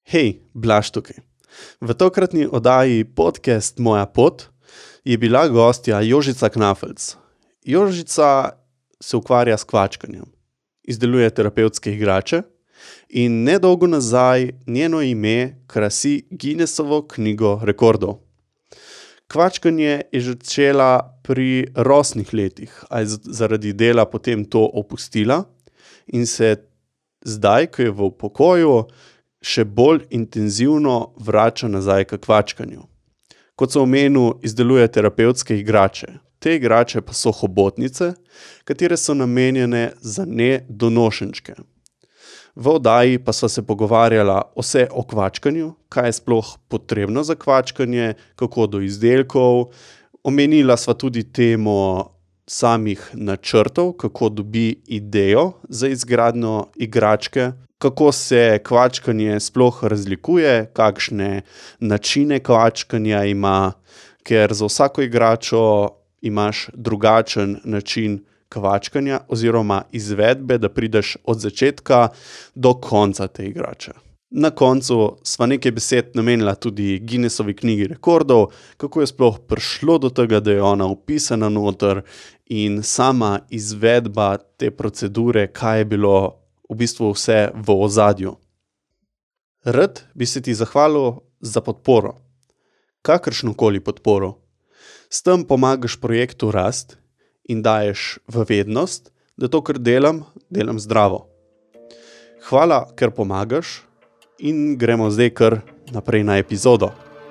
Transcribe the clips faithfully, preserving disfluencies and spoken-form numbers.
Hej, Blaž tukaj. V tokratni oddaji podcast Moja pot je bila gostja Jožica Knafelc. Jožica se ukvarja s kvačkanjem, izdeluje terapevtske igrače in nedolgo nazaj njeno ime krasi Guinnessovo knjigo rekordov. Kvačkanje je začela pri rosnih letih, a je zaradi dela potem to opustila in se zdaj, ko je v pokoju, še bolj intenzivno vrača nazaj k kvačkanju. Kot sem omenil, izdeluje terapevtske igrače. Te igrače pa so hobotnice, katere so namenjene za nedonošenčke. V oddaji pa sva se pogovarjala vse o kvačkanju, kaj je sploh potrebno za kvačkanje, kako do izdelkov. Omenila sva tudi temo samih načrtov, kako dobi idejo za izgradnjo igračke, kako se kvačkanje sploh razlikuje, kakšne načine kvačkanja ima, ker za vsako igračo imaš drugačen način kvačkanja oziroma izvedbe, da prideš od začetka do konca te igrače. Na koncu sva nekaj besed namenila tudi Guinnessovi knjigi rekordov, kako je sploh prišlo do tega, da je ona vpisana noter in sama izvedba te procedure, kaj je bilo v bistvu vse v ozadju. Rad bi se ti zahvalil za podporo, kakršnokoli podporo. S tem pomagaš projektu rast in daješ v vednost, da to, kar delam, delam zdravo. Hvala, ker pomagaš in gremo zdaj kar naprej na epizodo.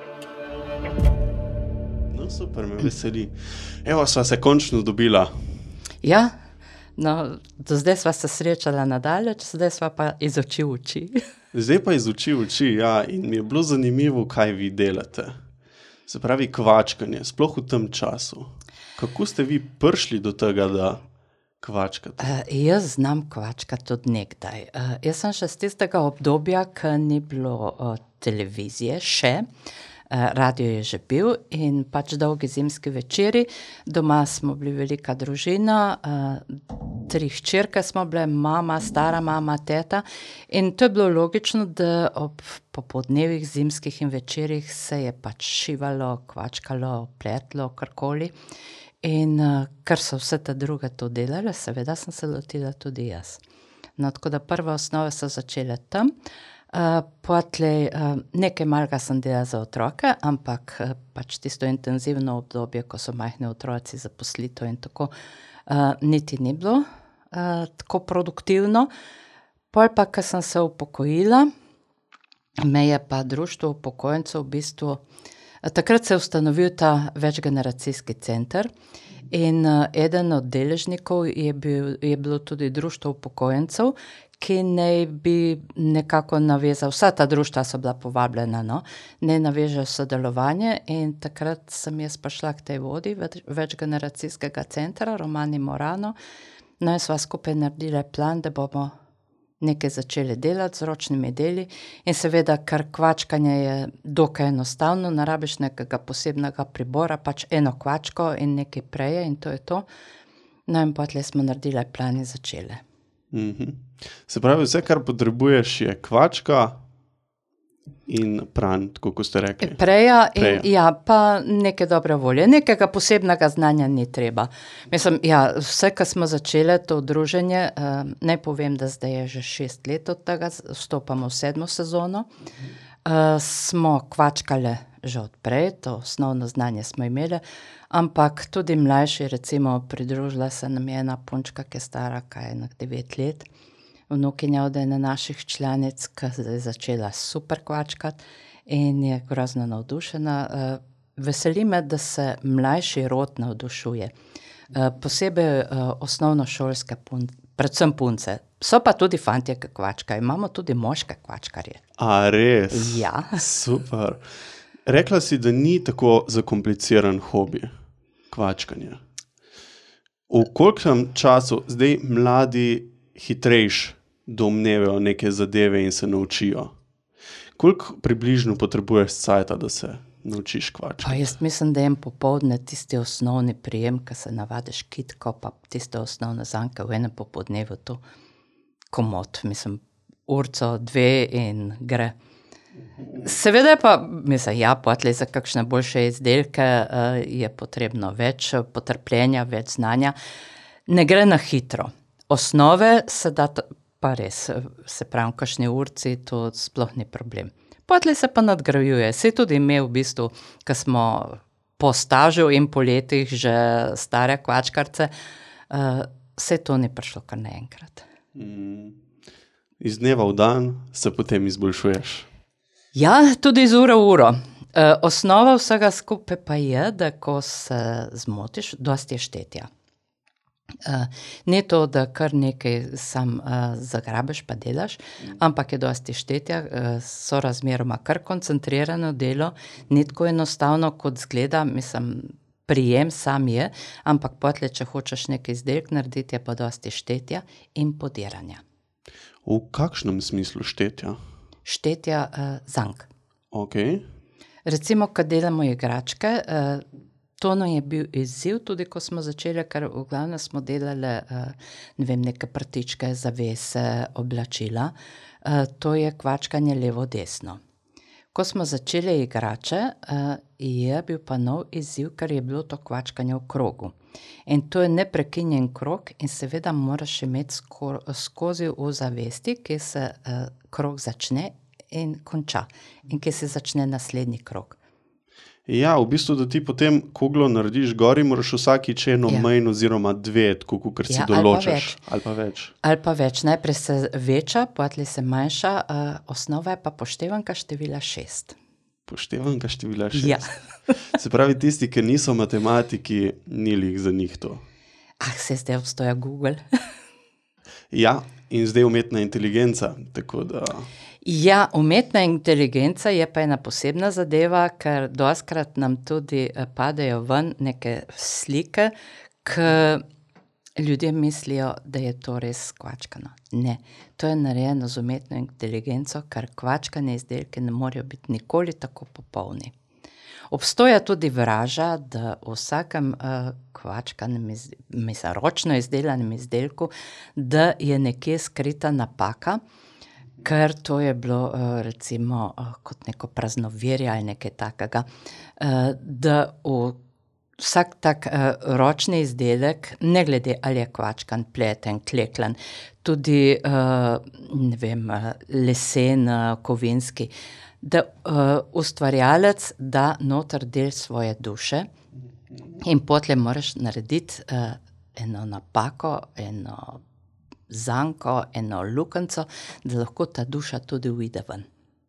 No, super, me veseli. Evo, sva se končno dobila. Ja, no, do zdaj sva se srečala nadalje, zdaj sva pa iz oči v oči. Zdaj pa iz oči v oči, ja, in mi je bilo zanimivo, kaj vi delate. Se pravi kvačkanje, sploh v tem času. Kako ste vi prišli do tega, da kvačkate? Uh, jaz znam kvačkati od nekdaj. Uh, jaz sem še z tistega obdobja, ko ni bilo uh, televizije še, uh, radio je že bil in pač dolgi zimski večeri. Doma smo bili velika družina, uh, tri hčerke smo bile, mama, stara mama, teta in to je bilo logično, da ob popodnevih zimskih in večerih se je pač šivalo, kvačkalo, pletlo, karkoli. In uh, ker so vse te druge to delale, seveda sem se lotila tudi jaz. No, tako da prve osnove so začele tam. Uh, potlej uh, nekaj malega sem delala za otroke, ampak uh, pač tisto intenzivno obdobje, ko so majhni otroci, zaposlitev in tako, uh, niti ni bilo uh, tako produktivno. Pol pa, ko sem se upokojila, me je pa društvo upokojencev v bistvu. Takrat se je ustanovil ta večgeneracijski center in uh, eden od deležnikov je, bil, je bilo tudi društvo upokojencev, ki naj bi nekako navezal, vsa ta društva so bila povabljena, no, ne naveže sodelovanje in takrat sem jaz prišla k tej vodi več, večgeneracijskega centra, Romani Morano, no in sva skupaj naredila plan, da bomo nekaj začeli delati z ročnimi deli in seveda, ker kvačkanje je dokaj enostavno, ne rabiš nekega posebnega pribora, pač eno kvačko in nekaj preje in to je to. No in potlej smo naredili plan in začeli. Mm-hmm. Se pravi, vse, kar potrebuješ, je kvačka in pran, tako kot ste rekli. Preja in Preja. ja, pa neke dobre volje. Nekega posebnega znanja ni treba. Mislim, ja, vse, ko smo začeli to druženje, uh, naj povem, da zdaj je že šest let od tega, vstopamo v sedmo sezono, uh, smo kvačkale že odprej, to osnovno znanje smo imeli, ampak tudi mlajši, recimo, pridružila se nam je ena punčka, ki je stara, kaj je devet let, vnukinja od ene naših članic, ki je začela super kvačkati in je grozno navdušena. Veseli me, da se mlajši rod navdušuje. Posebej osnovnošolske punce, predvsem punce. So pa tudi fantje, ki kvačkajo. Imamo tudi moške kvačkarje. A res? Ja. Super. Rekla si, da ni tako zakompliciran hobi kvačkanje. V kolikem času zdaj mladi hitrejš domnevajo neke zadeve in se naučijo? Koliko približno potrebuješ cajta, da se naučiš kvačkati? Pa jaz mislim, da jem popoldne tisti osnovni prijem, ko se navadiš kitko, pa tiste osnovne zanke v enem popoldnevu, to komot, mislim, urco, dve in gre. Seveda pa, mislim, ja, potlej za kakšne boljše izdelke uh, je potrebno več potrpljenja, več znanja. Ne gre na hitro. Osnove se da, pa res, se pravi, kakšni urci, to sploh ni problem. Potlej se pa nadgrajuje. Se tudi ime v bistvu, ko smo po stažu in po letih že stare kvačkarce, uh, se to ni prišlo kar naenkrat. Mm. Iz dneva v dan se potem izboljšuješ. Ja, tudi iz ure v uro. E, osnova vsega skupaj pa je, da ko se zmotiš, dosti je štetja. E, ni to, da kar nekaj sam e, zagrabeš pa delaš, ampak je dosti štetja, e, so razmeroma kar koncentrirano delo, ni tako enostavno, kot zgleda, mislim, prijem sam je, ampak potlej, če hočeš nekaj izdelk narediti, je pa dosti štetja in podiranja. V kakšnem smislu štetja? Štetja uh, zank. Okay. Recimo, ko delamo igračke, uh, to nam je bil izziv, tudi ko smo začeli, ker v glavnem smo delali uh, ne vem, neke prtičke, zavese, oblačila. Uh, to je kvačkanje levo-desno. Ko smo začeli igrače, uh, je bil pa nov izziv, ker je bilo to kvačkanje v krogu. In to je neprekinjen krog in seveda moraš imeti sko skozi v zavesti, kje se uh, krog začne in konča in kje se začne naslednji krog. Ja, v bistvu, da ti potem kuglo narediš gori, moraš vsakič eno Ja. manj oziroma dve, tako kot si Ja, ali pa določaš. več. Ali pa več. Ali pa več, najprej se veča, potlej se manjša, uh, osnova je pa poštevanka števila šest. Poštevanka števila šest. Ja. Se pravi, tisti, ki niso matematiki, ni lih za njih to. Ah, se zdaj obstoja Google. Ja, in zdaj umetna inteligenca, tako da... Ja, umetna inteligenca je pa ena posebna zadeva, ker dostikrat nam tudi eh, padejo ven neke slike, ki ljudje mislijo, da je to res kvačkano. Ne, to je narejeno z umetno inteligenco, ker kvačkane izdelke ne morejo biti nikoli tako popolni. Obstoja tudi vraža, da v vsakem uh, kvačkanem, iz, mislim, ročno izdelanem izdelku, da je nekje skrita napaka, ker to je bilo uh, recimo uh, kot neko praznoverje ali nekaj takega, uh, da v vsak tak uh, ročni izdelek, ne glede ali je kvačkan, pleten, kleklan, tudi uh, ne vem, uh, lesen, uh, kovinski, da uh, ustvarjalec da noter del svoje duše in potlej moraš narediti uh, eno napako, eno zanko, eno lukenco, da lahko ta duša tudi uide ven.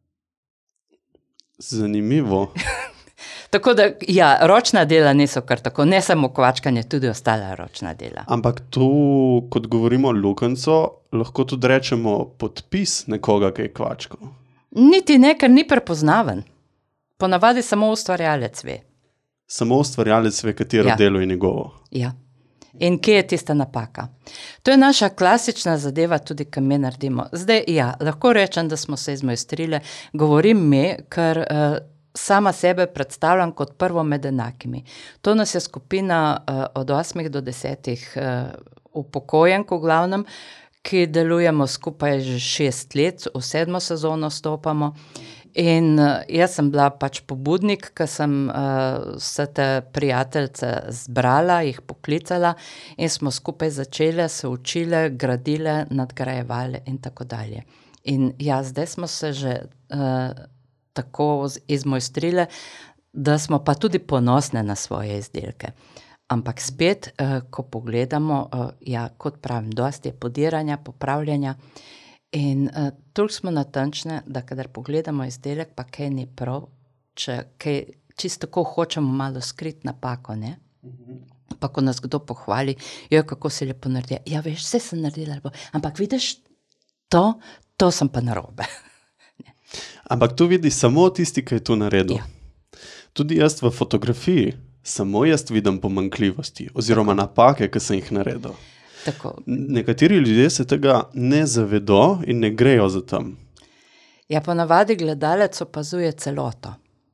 Zanimivo. Tako da, ja, ročna dela niso kar tako, ne samo kvačkanje, tudi ostala ročna dela. Ampak tu, kot govorimo lukenco, lahko tudi rečemo podpis nekoga, ki je kvačko. Niti ne, ker ni prepoznaven. Ponavadi samo ustvarjalec ve. Samo ustvarjalec ve, katero Ja. delo je njegovo. Ja. In kje je tista napaka? To je naša klasična zadeva, tudi ko mi naredimo. Zdaj, ja, lahko rečem, da smo se izmojstrile. Govorim mi, ker uh, sama sebe predstavljam kot prvo med enakimi. To nas je skupina uh, od osmih do desetih uh, upokojenk v glavnem, ki delujemo skupaj že šest let, v sedmo sezono stopamo. In uh, jaz sem bila pač pobudnik, ko sem uh, vse te prijateljice zbrala, jih poklicala in smo skupaj začele, se učile, gradile, nadgrajevale in tako dalje. In ja, zdaj smo se že uh, tako izmojstrile, da smo pa tudi ponosne na svoje izdelke. Ampak spet, uh, ko pogledamo, uh, ja, kot pravim, dosti je podiranja, popravljanja. In uh, toliko smo natančne, da kadar pogledamo izdelek, pa kaj ni prav, če kaj čisto tako hočemo malo skriti napako, ne? Pa ko nas kdo pohvali, jo, kako si lepo naredi. Ja, veš, vse sem naredila lepo, ampak vidiš, to, to sem pa narobe. Ampak tu vidi samo tisti, ki je to naredil. Ja. Tudi jaz v fotografiji, samo jaz vidim pomanjkljivosti oziroma napake, ki sem jih naredil. Tako. Nekateri ljudje se tega ne zavedo in ne grejo za tam. Ja, ponavadi gledalec opazuje celoto.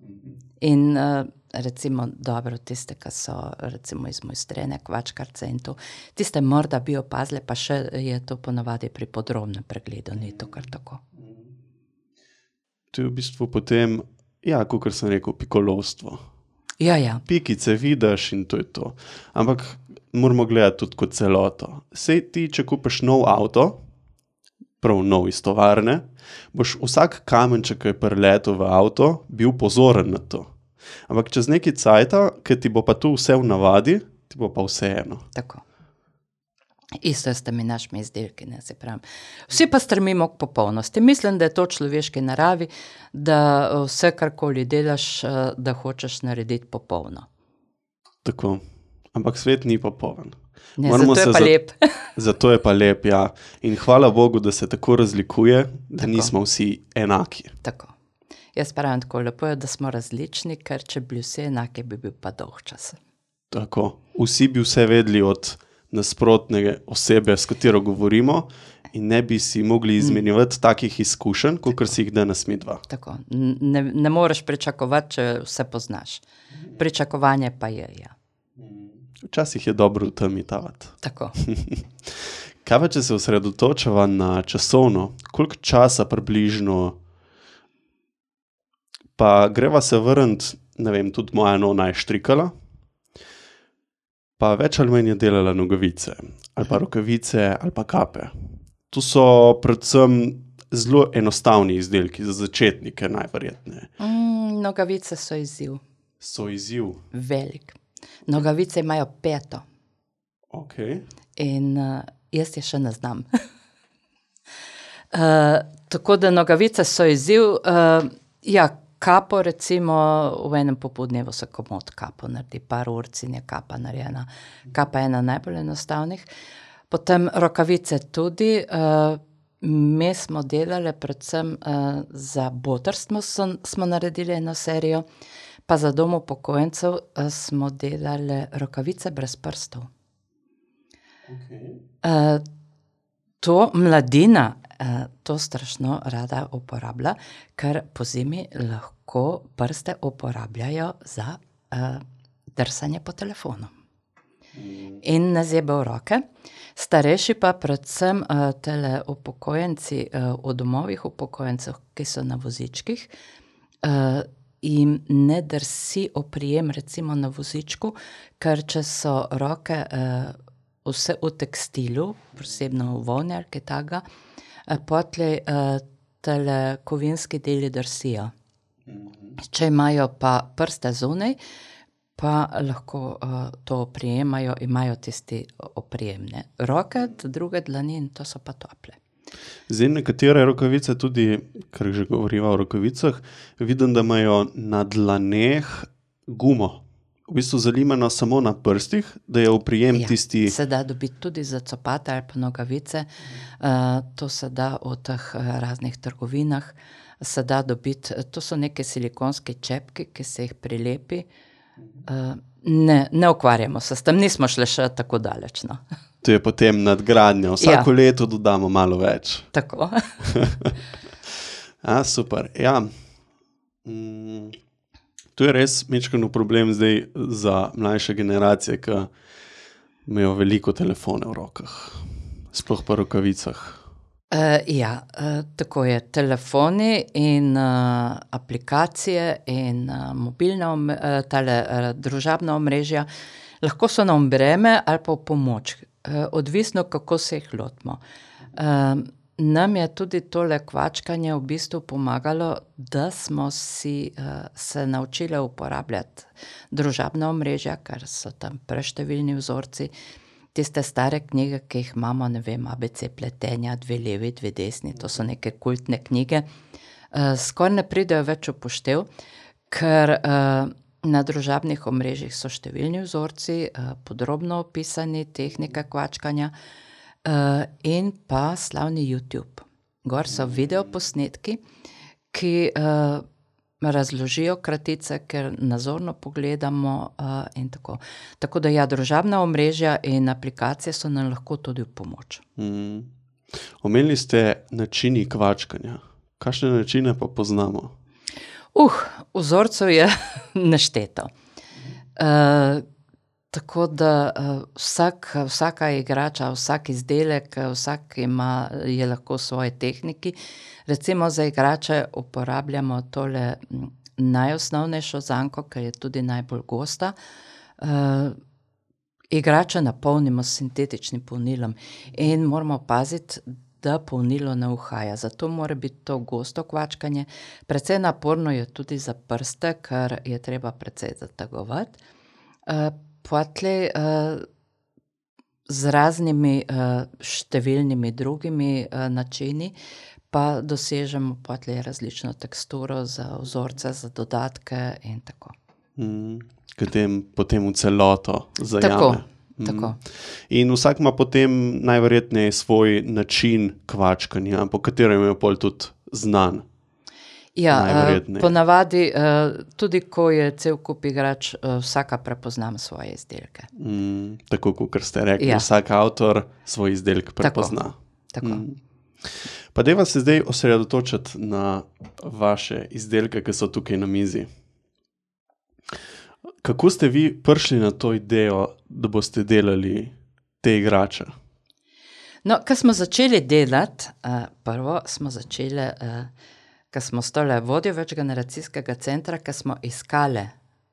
In uh, recimo, dobro, tiste, ki so recimo izmojstrene kvačkarce in to, tiste morda bi opazile, pa še je to ponavadi pri podrobnem pregledu, ni to kar tako. To je v bistvu potem, ja, kakor sem rekel, pikolovstvo. Ja, ja. Pikice vidiš in to je to. Ampak moramo gledati tudi kot celoto. Sej ti, če kupiš nov avto, prav nov iz tovarne, boš vsak kamenček, ki je priletel v avto, bil pozoren na to. Ampak čez neki cajta, ki ti bo pa tu vse v navadi, ti bo pa vseeno. Tako. Isto je s temi našimi izdelki, ne, se pravim. Vsi pa strmimo k popolnosti. Mislim, da je to človeški naravi, da vse, karkoli delaš, da hočeš narediti popolno. Tako. Ampak svet ni popoln. Ne, zato je pa za... lep. Zato je pa lep, ja. In hvala Bogu, da se tako razlikuje, da Tako. nismo vsi enaki. Tako. Jaz pravim tako, lepo je, da smo različni, ker če bi vsi enaki, bi bil pa dolg čas. Tako. Vsi bi vse vedeli od nasprotne osebe, s katero govorimo, in ne bi si mogli izmenjevati mm. takih izkušenj, kot si jih danes mi dva. Tako. Ne, ne moreš pričakovati, če vse poznaš. Pričakovanje pa je, ja. Včasih je dobro v temi tavati. Tako. Kaj pa, če se osredotočava na časovno, koliko časa približno, pa greva se vrniti, ne vem, tudi moja nona je štrikala, pa več ali manj je delala nogavice, ali pa rokavice, ali pa kape. Tu so predvsem zelo enostavni izdelki, za začetnike najverjetneje. Mm, nogavice so izziv. So izziv. Velik. Nogavice imajo peto. Ok. In uh, jaz je še ne znam. uh, tako da nogavice so izziv. Uh, ja, kapo recimo v enem popoldnevu se komot kapo naredi, par urc in je kapa narejena. Kapa je ena najbolj enostavnih. Potem rokavice tudi. Uh, mi smo delali predvsem uh, za botrstvo, smo naredili eno serijo, pa za dom upokojencev uh, smo delali rokavice brez prstov. Okay. Uh, to mladina uh, to strašno rada uporablja, ker po zimi lahko prste uporabljajo za uh, drsanje po telefonu. Mm. In ne zebe v roke. Starejši pa predvsem uh, tele upokojenci uh, v domovih upokojencev, ki so na vozičkih, uh, jim ne drsi oprijem recimo na vozičku, ker če so roke uh, vse v tekstilu, posebno v volni ali kaj takega, potlej uh, tele kovinski deli drsijo. Mm-hmm. Če imajo pa prste zunaj, pa lahko uh, to oprijemajo, imajo tisti oprijemne. Roke, druge dlani in to so pa tople. Zdaj nekatere rokavice tudi, ker že govoriva o rokavicah, vidim, da imajo na dlaneh gumo. V bistvu zalimano samo na prstih, da je oprijem ja, tisti... se da dobiti tudi za copate ali pa nogavice. Uh, to se da v teh uh, raznih trgovinah. Se da dobiti, to so neke silikonske čepke, ki se jih prilepi. Uh, ne, ne ukvarjamo se s tem, nismo šli še tako daleč. No. To je potem nadgradnja. Vsako ja. leto dodamo malo več. Tako. A, super, ja. Mm. To je res mečkano problem zdaj za mlajše generacije, ki imajo veliko telefone v rokah, sploh pa rokavicah. Uh, ja, uh, tako je. Telefoni in uh, aplikacije in uh, mobilna, uh, tale uh, družabna omrežja lahko so nam breme ali pa v pomoč. Uh, odvisno, kako se jih lotimo. Uh, Nam je tudi tole kvačkanje v bistvu pomagalo, da smo si uh, se naučili uporabljati družabna omrežja, ker so tam preštevilni vzorci, tiste stare knjige, ki jih imamo, ne vem, A B C pletenja, dve levi, dve desni, to so neke kultne knjige, uh, skoraj ne pridejo več upoštev, ker uh, na družabnih omrežjih so številni vzorci, uh, podrobno opisani tehnike kvačkanja, Uh, in pa slavni YouTube. Gor so videoposnetki, ki uh, razložijo kratice, ker nazorno pogledamo uh, in tako. Tako da ja, družabna omrežja in aplikacije so nam lahko tudi v pomoč. Mm. Omenili ste načini kvačkanja. Kakšne načine pa poznamo? Uh, vzorcev je nešteto. Uh, tako da uh, vsak, vsaka igrača, vsak izdelek, vsak ima, je lahko v svoji tehniki. Recimo za igrače uporabljamo tole najosnovnejšo zanko, ker je tudi najbolj gosta. Uh, igrače napolnimo s sintetičnim polnilom in moramo paziti, da polnilo ne uhaja. Zato mora biti to gosto kvačkanje. Precej naporno je tudi za prste, ker je treba precej zategovati. Uh, Potlej uh, z raznimi uh, številnimi drugimi uh, načini pa dosežemo potlej različno teksturo za vzorce, za dodatke in tako. Mm, potem, potem v celoto zajame. Tako, mm. tako. In vsak ima potem najverjetneje svoj način kvačkanja, po katerem je pol tudi znan. Ja, uh, ponavadi, uh, tudi ko je cel kup igrač, uh, vsaka prepoznam svoje izdelke. Mm, tako, kot ste rekli, ja. Vsak avtor svoj izdelek prepozna. Tako, tako. Mm. Pa dajva se zdaj osredotočiti na vaše izdelke, ki so tukaj na mizi. Kako ste vi prišli na to idejo, da boste delali te igrače? No, ko smo začeli delati, uh, prvo smo začeli, uh, ko smo stole vodjo večgeneracijskega centra, ko smo iskali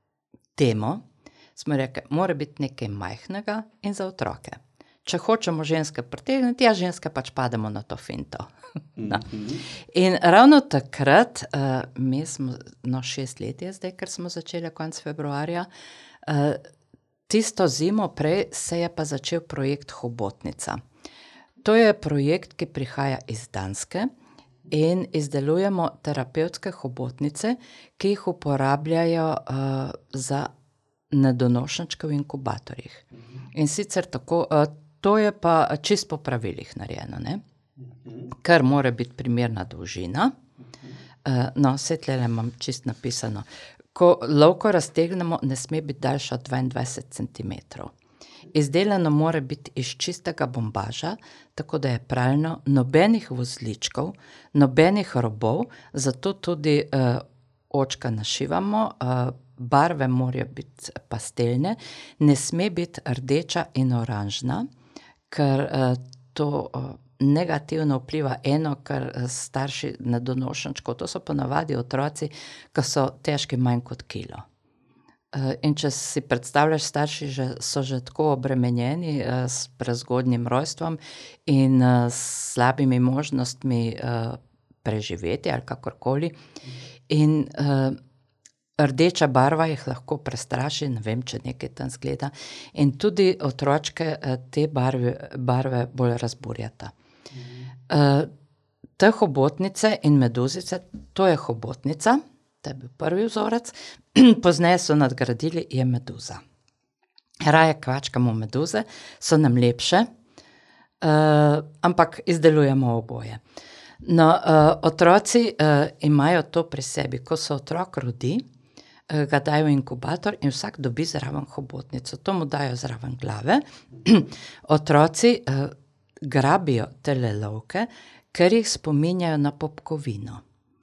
temo, smo rekli, mora biti nekaj majhnega in za otroke. Če hočemo ženske pritegniti, ja, ženske pač pademo na to finto. No. In ravno takrat, uh, mi smo, no šest let je zdaj, ker smo začeli konec februarja, uh, tisto zimo prej se je pa začel projekt Hobotnica. To je projekt, ki prihaja iz Danske in izdelujemo terapevtske hobotnice, ki jih uporabljajo uh, za nedonošenčke v inkubatorjih. In sicer tako, uh, to je pa čist po pravilih narejeno, ne? Ker mora biti primerna dolžina. Uh, no, vse tlele imam čist napisano. Ko lovko raztegnemo, ne sme biti daljša od dvaindvajset centimetrov. Izdelano mora biti iz čistega bombaža, tako da je pravilno, nobenih vozličkov, nobenih robov, zato tudi uh, očka našivamo, uh, barve morajo biti pastelne, ne sme biti rdeča in oranžna, ker uh, to uh, negativno vpliva eno, ker starši nedonošenčkov, to so ponavadi otroci, ki so težki manj kot kilo. In če si predstavljaš, starši že, so že tako obremenjeni uh, s prezgodnjim rojstvom in uh, s slabimi možnostmi uh, preživeti ali kakorkoli. In uh, rdeča barva jih lahko prestraši, ne vem, če nekaj tam zgleda. In tudi otročke uh, te barve, barve bolj razburjata. Uh, te hobotnice in meduzice, to je hobotnica, to je bil prvi vzorec, pozneje so nadgradili, je meduza. Raje kvačkamo meduze, so nam lepše, uh, ampak izdelujemo oboje. No, uh, otroci uh, imajo to pri sebi, ko se otrok rodi, uh, ga dajo v inkubator in vsak dobi zraven hobotnico, to mu dajo zraven glave. Otroci uh, grabijo tele lovke, ker jih spominjajo na popkovino.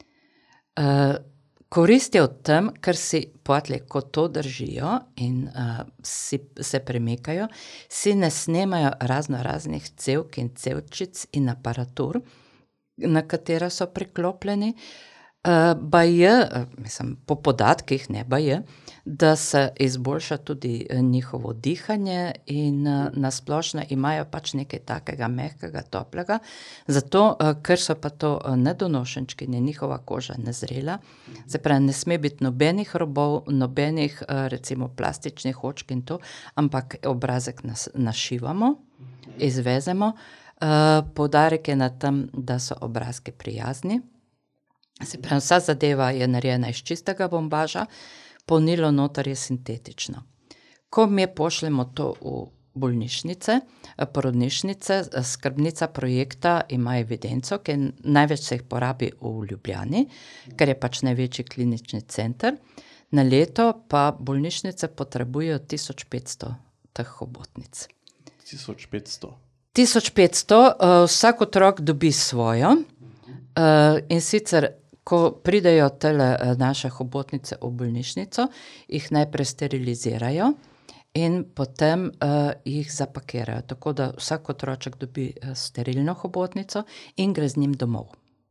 Uh, Korist je v tem, ker si potlej, ko to držijo in uh, si, se premikajo, si ne snemajo razno raznih cevk in cevčic in aparatur, na katera so priklopljeni. Uh, baje, mislim, po podatkih, ne baje, da se izboljša tudi njihovo dihanje in uh, nasplošno imajo pač nekaj takega mehkega, toplega, zato, uh, ker so pa to nedonošenčki, ne njihova koža nezrela, se pravi, ne sme biti nobenih robov, nobenih uh, recimo plastičnih očk in to, ampak obrazek nas, našivamo, izvezemo, uh, poudarek je na tem, da so obrazki prijazni. Se pravi, vsa zadeva je narejena iz čistega bombaža, polnilo noter je sintetično. Ko mi pošljemo to v bolnišnice, porodnišnice, skrbnica projekta ima evidenco, ki največ se jih porabi v Ljubljani, ker je pač največji klinični center, na leto pa bolnišnice potrebujejo tisoč petsto teh hobotnic. tisoč petsto? tisoč petsto, uh, vsak otrok dobi svojo, uh, in sicer ko pridejo tele naše hobotnice v bolnišnico, jih najprej sterilizirajo in potem uh, jih zapakirajo, tako da vsak otroček dobi uh, sterilno hobotnico in gre z njim domov.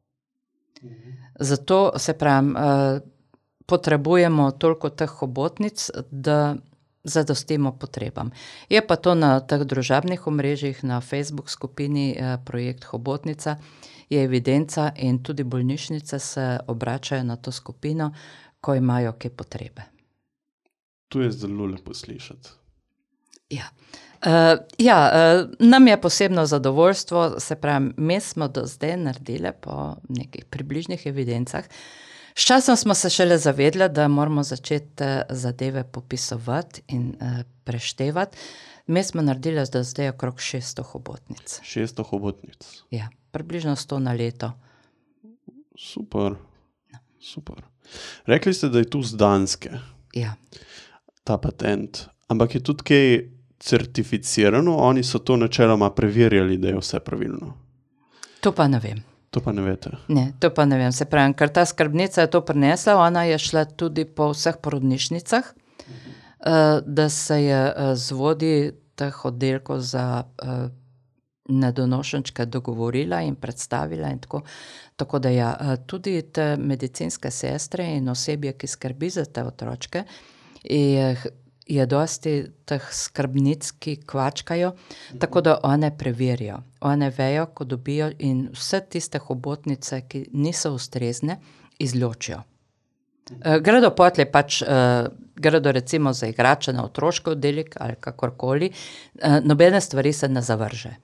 Zato se pravim, uh, potrebujemo toliko teh hobotnic, da zadostimo potrebam. Je pa to na teh družabnih omrežjih, na Facebook skupini uh, projekt Hobotnica, je evidenca in tudi bolnišnice se obračajo na to skupino, ko imajo kaj potrebe. To je zelo lepo slišati. Ja, uh, ja uh, nam je posebno zadovoljstvo, se pravi, mi smo do zdaj naredili po nekih približnih evidencah. S časom smo se šele zavedli, da moramo začeti zadeve popisovati in uh, preštevati. Mi smo naredili do zdaj okrog šeststo hobotnic. šeststo hobotnic. Ja, približno sto na leto. Super, super. Rekli ste, da je tu z Danske. Ja. Ta patent. Ampak je tudi kaj certificirano? Oni so to načeloma preverjali, da je vse pravilno. To pa ne vem. To pa ne veste. Ne, to pa ne vem. Se pravim, ker ta skrbnica je to prinesla, ona je šla tudi po vseh porodnišnicah, uh, da se je uh, z vodji teh oddelkov za uh, nedonošenčke dogovorila in predstavila in tako. Tako da ja, uh, tudi te medicinske sestre in osebje, ki skrbi za te otročke, je, je dosti teh skrbnic, ki kvačkajo, tako da one preverijo. One vejo, ko dobijo in vse tiste hobotnice, ki niso ustrezne, izločijo. Uh, gredo potlej pač, uh, gredo recimo za igrače na otroški oddelek ali kakorkoli, uh, nobene stvari se ne zavrže.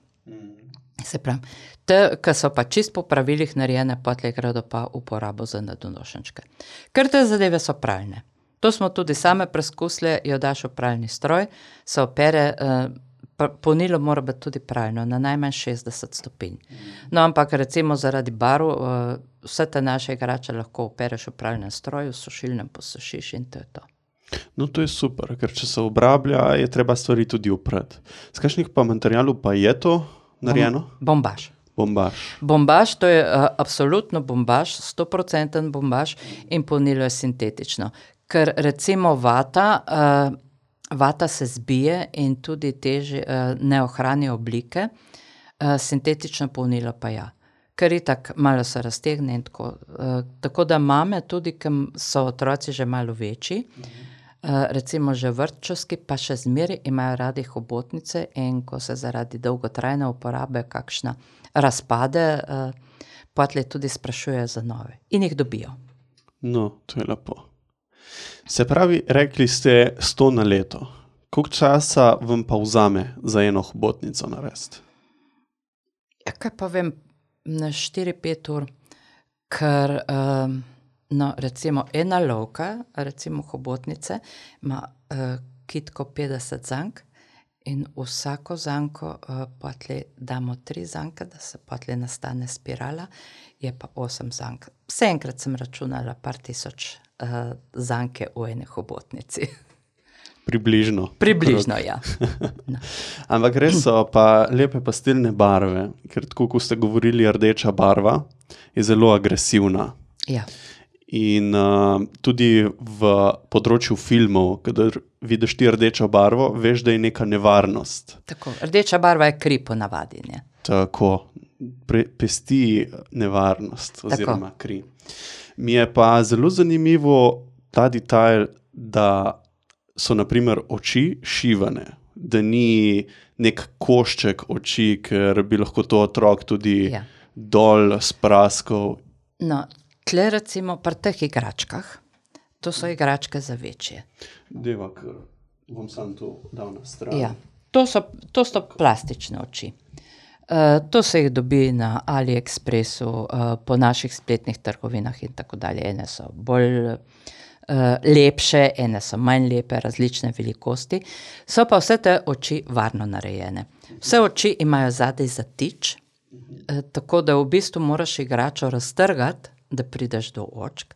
Se pravi, te, ki so pa čist po pravilih narejene, potlej gredo pa uporabo za nedonošenčke. Ker te zadeve so pravilne. To smo tudi same preskusili, jo daš v pravilni stroj, se opere, uh, polnilo mora biti tudi pravilno, na najmanj šestdeset stopinj. No, ampak recimo zaradi barv, uh, vse te naše igrače lahko opereš v pravilnem stroju, v sušilnem posušiš in to je to. No, to je super, ker če se obrablja, je treba stvari tudi upreti. Z kakšnih pa materialov pa je to narejeno? Bombaž. Bombaž. Bombaž, to je uh, absolutno bombaž, sto procentov bombaž in polnilo je sintetično. Ker recimo vata, uh, vata se zbije in tudi teže uh, ne ohrani oblike, uh, sintetično polnilo pa ja. Ker itak malo se raztegne in tako. Uh, tako da mame tudi, ki so otroci že malo večji, uh, recimo že vrtčovski, pa še zmeri imajo radi hobotnice in ko se zaradi dolgotrajne uporabe kakšna razpade, uh, potlej tudi sprašujejo za nove in jih dobijo. No, to je lepo. Se pravi, rekli ste sto na leto. Koliko časa vam pa vzame za eno hobotnico narediti? Ja, kaj pa vem, na štiri pet ur, ker um, no, recimo ena lovka, recimo hobotnice, ima uh, kitko petdeset zank in vsako zanko uh, potlej damo tri zanke, da se potlej nastane spirala, je pa osem zank. Vse enkrat sem računala par tisoč uh, zanke v eni hobotnici. Približno. Približno, ja. No. Ampak res so pa lepe pastelne barve, ker tako, ko ste govorili, rdeča barva je zelo agresivna. Ja. In uh, tudi v področju filmov, kadar vidiš ti rdečo barvo, veš, da je neka nevarnost. Tako, rdeča barva je kri po navadi, ne? Tako, pre, pesti nevarnost oziroma kri. Mi je pa zelo zanimivo ta detajl, da so na primer oči šivane, da ni nek košček oči, ker bi lahko to otrok tudi ja. dol spraskal. No, tle recimo pri teh igračkah, to so igračke za večje. Deva, ker bom sam to dal na stran. Ja, to so, to so plastične oči. Uh, to se jih dobi na AliExpressu, uh, po naših spletnih trgovinah in tako dalje. Ene so bolj uh, lepše, ene so manj lepe, različne velikosti. So pa vse te oči varno narejene. Vse oči imajo zadaj zatič, uh, tako da v bistvu moraš igračo raztrgati, da prideš do očk.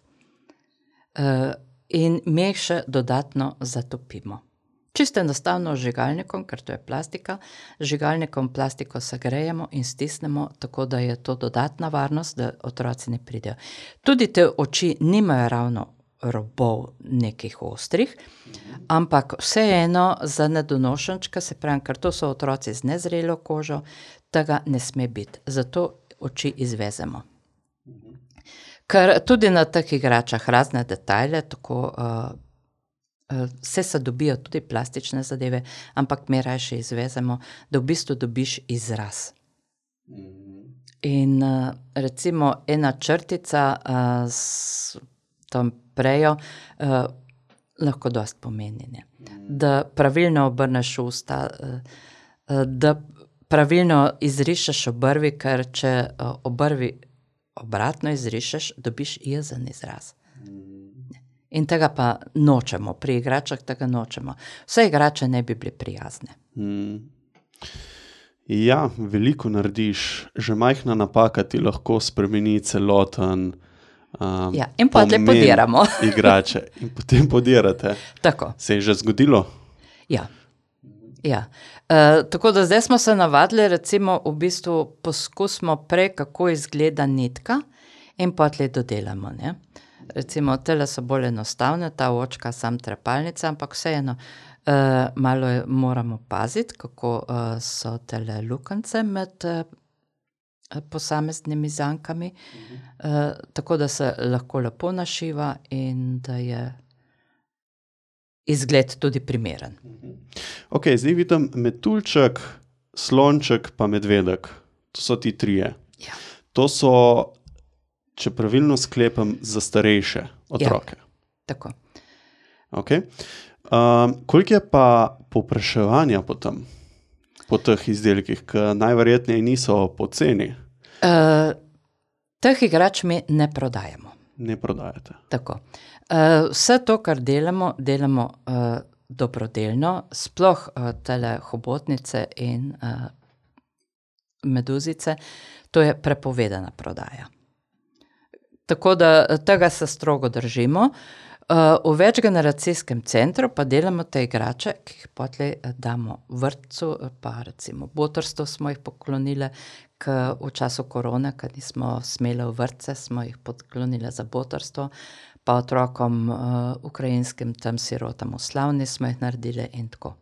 Uh, in mi jih še dodatno zatopimo. Čisto enostavno žigalnikom, ker to je plastika, žigalnikom plastiko segrejemo in stisnemo, tako da je to dodatna varnost, da otroci ne pridejo. Tudi te oči nimajo ravno robov nekih ostrih, ampak vseeno za nedonošenčka, se pravi, ker to so otroci z nezrelo kožo, tega ne sme biti. Zato oči izvezemo. Ker tudi na teh igračah razne detajle, tako uh, uh, vse se dobijo tudi plastične zadeve, ampak mi rajše izvezemo, da v bistvu dobiš izraz. In uh, recimo ena črtica uh, s tom prejo uh, lahko dosti pomeni. Ne? Da pravilno obrneš usta, uh, uh, da pravilno izrišeš obrvi, ker če uh, obrvi obratno izrišeš, dobiš jezen izraz. In tega pa nočemo, pri igračah tega nočemo. Vse igrače ne bi bili prijazne. Mm. Ja, veliko narediš, že majhna napaka ti lahko spremeni celoten um, ja, in potem podiramo. igrače. In potem podirate. Tako. Se je že zgodilo? Ja. Ja. E, tako da zdaj smo se navadili, recimo v bistvu poskusimo prej, kako izgleda nitka in potlej dodelamo. Ne? Recimo, tele so bolj enostavne, ta očka, sam trepalnica, ampak vseeno e, malo je, moramo paziti, kako e, so tele lukance med e, posameznimi zankami, e, tako da se lahko lepo našiva in da je izgled tudi primeren. Ok, zdaj vidim metuljček, slonček pa medvedek. To so ti trije. Ja. To so, če pravilno sklepam, za starejše otroke. Ja, tako. Ok. Um, koliko je pa povpraševanja potem po teh izdelkih, ki najverjetneje niso poceni? Uh, teh igrač mi ne prodajamo. Ne prodajate. Tako. Uh, vse to, kar delamo, delamo uh, dobrodelno, sploh uh, tele hobotnice in uh, meduzice, to je prepovedana prodaja. Tako da tega se strogo držimo. Uh, v večgeneracijskem centru pa delamo te igrače, ki jih potlej damo vrtcu, pa recimo botrstvu smo jih poklonili, k v času korone, kad nismo smeli v vrtce, smo jih poklonili za botrstvo, pa otrokom uh, ukrajinskim tam sirotam v Slavni smo jih naredili in tako.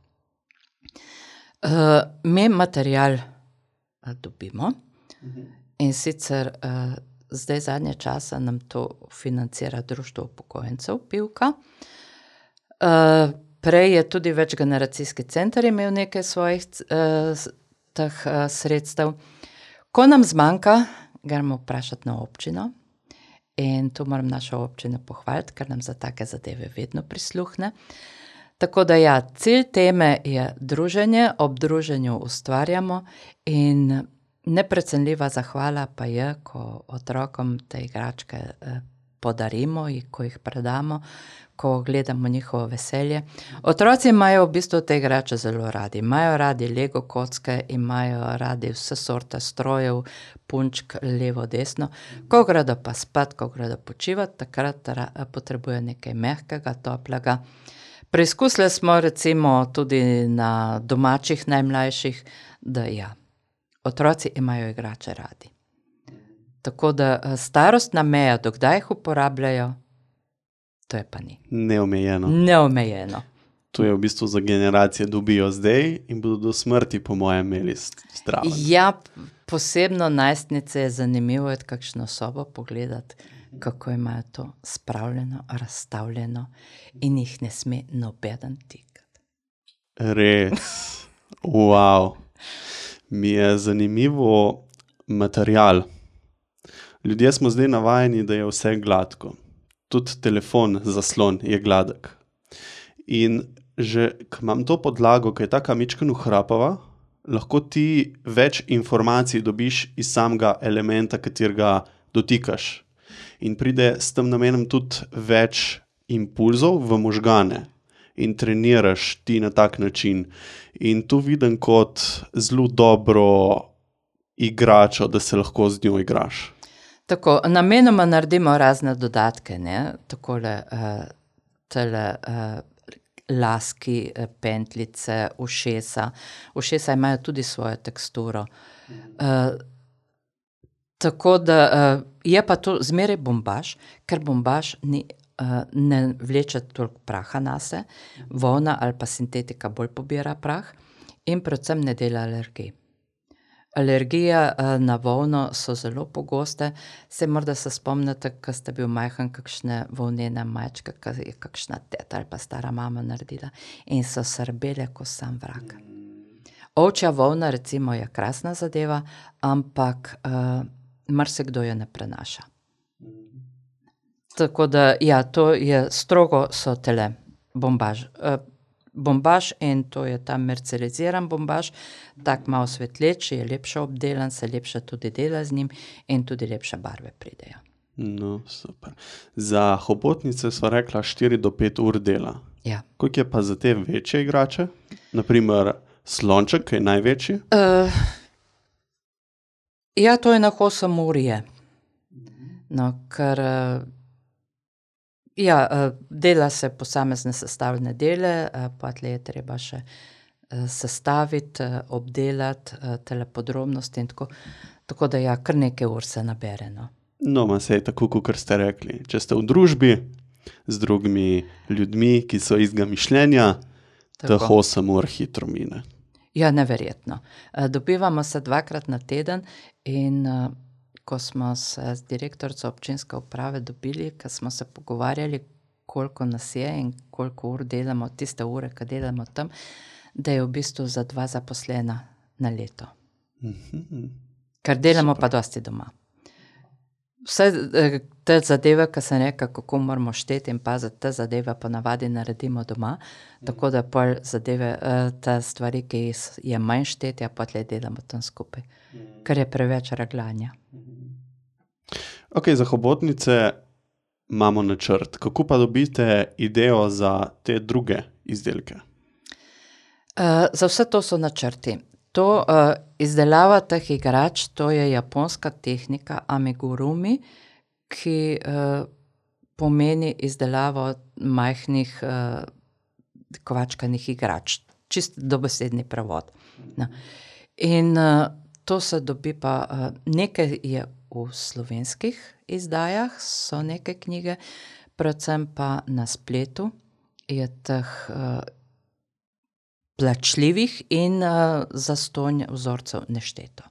Uh, mi material uh, dobimo mhm. in sicer uh, zdaj zadnje časa nam to financira Društvo upokojencev Pivka. Uh, prej je tudi večgeneracijski center imel nekaj svojih uh, teh uh, sredstev. Ko nam zmanjka, gremo vprašati na občino in tu moram našo občino pohvaliti, ker nam za take zadeve vedno prisluhne. Tako da ja, cilj teme je druženje, ob druženju ustvarjamo in neprecenljiva zahvala pa je, ko otrokom te igračke eh, podarimo in ko jih predamo, ko gledamo njihovo veselje. Otroci imajo v bistvu te igrače zelo radi. Imajo radi Lego kocke, imajo radi vse sorte strojev, punčk, levo, desno. Ko gredo pa spat, ko gredo počivati, takrat potrebuje nekaj mehkega, toplega. Preizkusili smo recimo tudi na domačih najmlajših, da ja, otroci imajo igrače radi. Tako da starostna meja, dokdaj jih uporabljajo, to je pa ni. Neomejeno. Neomejeno. To je v bistvu za generacije dobijo zdaj in bodo do smrti, po mojem, imeli zdravo. Ja, posebno najstnice je zanimivo je kakšno sobo pogledati, kako imajo to spravljeno, razstavljeno in jih ne sme nobeden tikati. Res. Wow. Mi je zanimivo material. Ljudje smo zdaj navajeni, da je vse gladko. Tudi telefon, zaslon je gladek. In že, ko imam to podlago, ki je taka mičkeno hrapava, lahko ti več informacij dobiš iz samega elementa, katerega dotikaš. In pride s tem namenom tudi več impulzov v možgane. In treniraš ti na tak način. In tu vidim kot zelo dobro igračo, da se lahko z njo igraš. Tako, namenoma naredimo razne dodatke, ne? Takole uh, tele uh, laski, uh, pentljice, ušesa. Ušesa imajo tudi svojo teksturo. Uh, Tako da uh, je pa to zmeraj bombaž, ker bombaž ni, uh, ne vleče toliko praha nase, volna ali pa sintetika bolj pobira prah in predvsem ne dela alergij. Alergija uh, na volno so zelo pogoste, se morda se spomnite, ko ste bil majhen, kakšne volnene majčke, ko je kakšna teta ali pa stara mama naredila in so srbele ko sam vrag. Ovčja volna recimo je krasna zadeva, ampak uh, marsikdo jo ne prenaša. Tako da, ja, to je strogo so tele bombaž. Uh, bombaž in to je ta merceriziran bombaž, tak malo svetleč, je lepše obdelan, se lepše tudi dela z njim in tudi lepše barve pridejo. No, super. Za hobotnice sva rekla štiri do pet ur dela. Ja. Koliko je pa za te večje igrače? Naprimer, slonček, ki je največji? Uh, ja, to je na osem ur je. No, ker uh, ja, uh, dela se posamezne sestavljene dele, uh, potle je treba še uh, sestaviti, uh, obdelati uh, tele podrobnosti in tako, tako da ja, kar nekaj ur se nabere, no. No, ma sej tako, kot ste rekli. Če ste v družbi z drugimi ljudmi, ki so istega mišljenja, teh osem ur hitro mine. Ja, neverjetno. Dobivamo se dvakrat na teden in ko smo se z direktorico občinske uprave dobili, ko smo se pogovarjali, koliko nas je in koliko ur delamo, tiste ure, ki delamo tam, da je v bistvu za dva zaposlena na leto. Mhm. Ker delamo pa dosti doma. Vse te zadeve, ki se reka, kako moramo šteti in paziti, te zadeve ponavadi naredimo doma, tako da pol zadeve, te stvari, ki je manj štetja, potle delamo tam skupaj, ker je preveč raglanja. Ok, za hobotnice imamo načrt. Kako pa dobite idejo za te druge izdelke? Uh, za vse to so načrti. To uh, izdelava teh igrač, to je japonska tehnika amigurumi, ki uh, pomeni izdelavo majhnih uh, kovačkanih igrač. Čist dobesedni prevod. No. In uh, to se dobi pa, uh, nekaj je v slovenskih izdajah, so neke knjige, predvsem pa na spletu je teh uh, plačljivih in uh, zastonj vzorcev nešteto.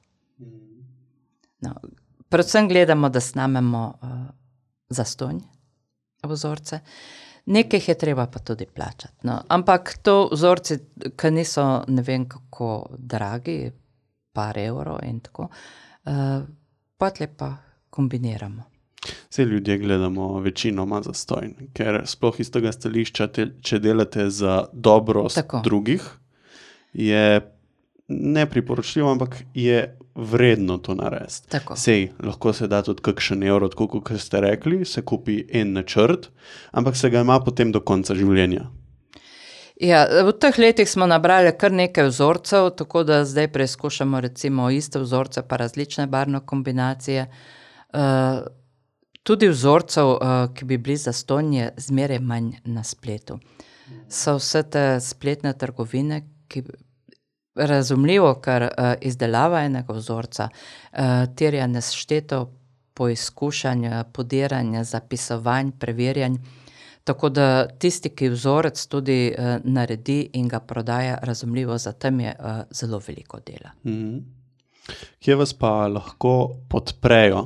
No, predvsem gledamo, da snamemo uh, zastonj vzorce. Nekaj je treba pa tudi plačati. No. Ampak to vzorci, ki niso ne vem kako dragi, par evrov in tako, uh, potle pa kombiniramo. Vse ljudje gledamo večinoma zastojn, ker sploh iz tega stališča, te, če delate za dobrost Tako. drugih, je nepriporočljivo, ampak je vredno to narediti. Sej, lahko se da tudi kakšen evro, tako kot ste rekli, se kupi en načrt, ampak se ga ima potem do konca življenja. Ja, v teh letih smo nabrali kar nekaj vzorcev, tako da zdaj preizkušamo recimo iste vzorce pa različne barvne kombinacije. Uh, Tudi vzorcev, ki bi bili zastonj, je zmeraj manj na spletu. So vse te spletne trgovine, ki razumljivo, ker izdelava enega vzorca terja nešteto poizkušanj, podiranja, zapisovanj, preverjanj, tako da tisti, ki vzorec tudi naredi in ga prodaja, razumljivo, za tem je zelo veliko dela. Mhm. Kje vas pa lahko podprejo?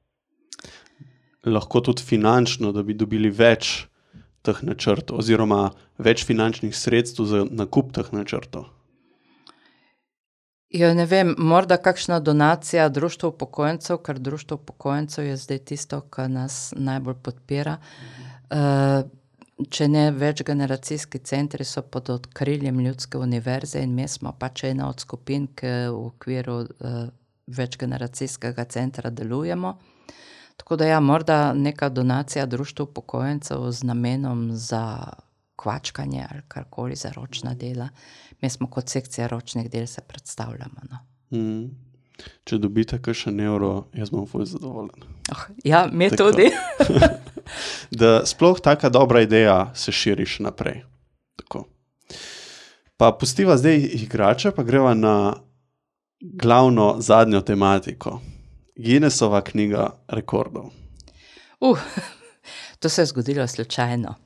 Lahko tudi finančno, da bi dobili več teh načrtov oziroma več finančnih sredstev za nakup teh načrtov? Ja, ne vem, morda kakšna donacija društva upokojencev, ker društvo upokojencev je zdaj tisto, ki nas najbolj podpira. Uh, če ne, večgeneracijski centri so pod okriljem Ljudske univerze in mi smo pač ena od skupin, ki v okviru uh, večgeneracijskega centra delujemo. Tako da ja, morda neka donacija društva upokojencev z namenom za kvačkanje ali karkoli za ročna dela. Mi smo kot sekcija ročnih del se predstavljamo. No. Mm. Če dobite kakšen evro, jaz bom ful zadovoljen. Oh, ja, mi tudi. Da sploh taka dobra ideja se širi še naprej. Tako. Pa pustiva zdaj igrače, pa greva na glavno zadnjo tematiko. Guinnessova knjiga rekordov. Uh, to se je zgodilo slučajno.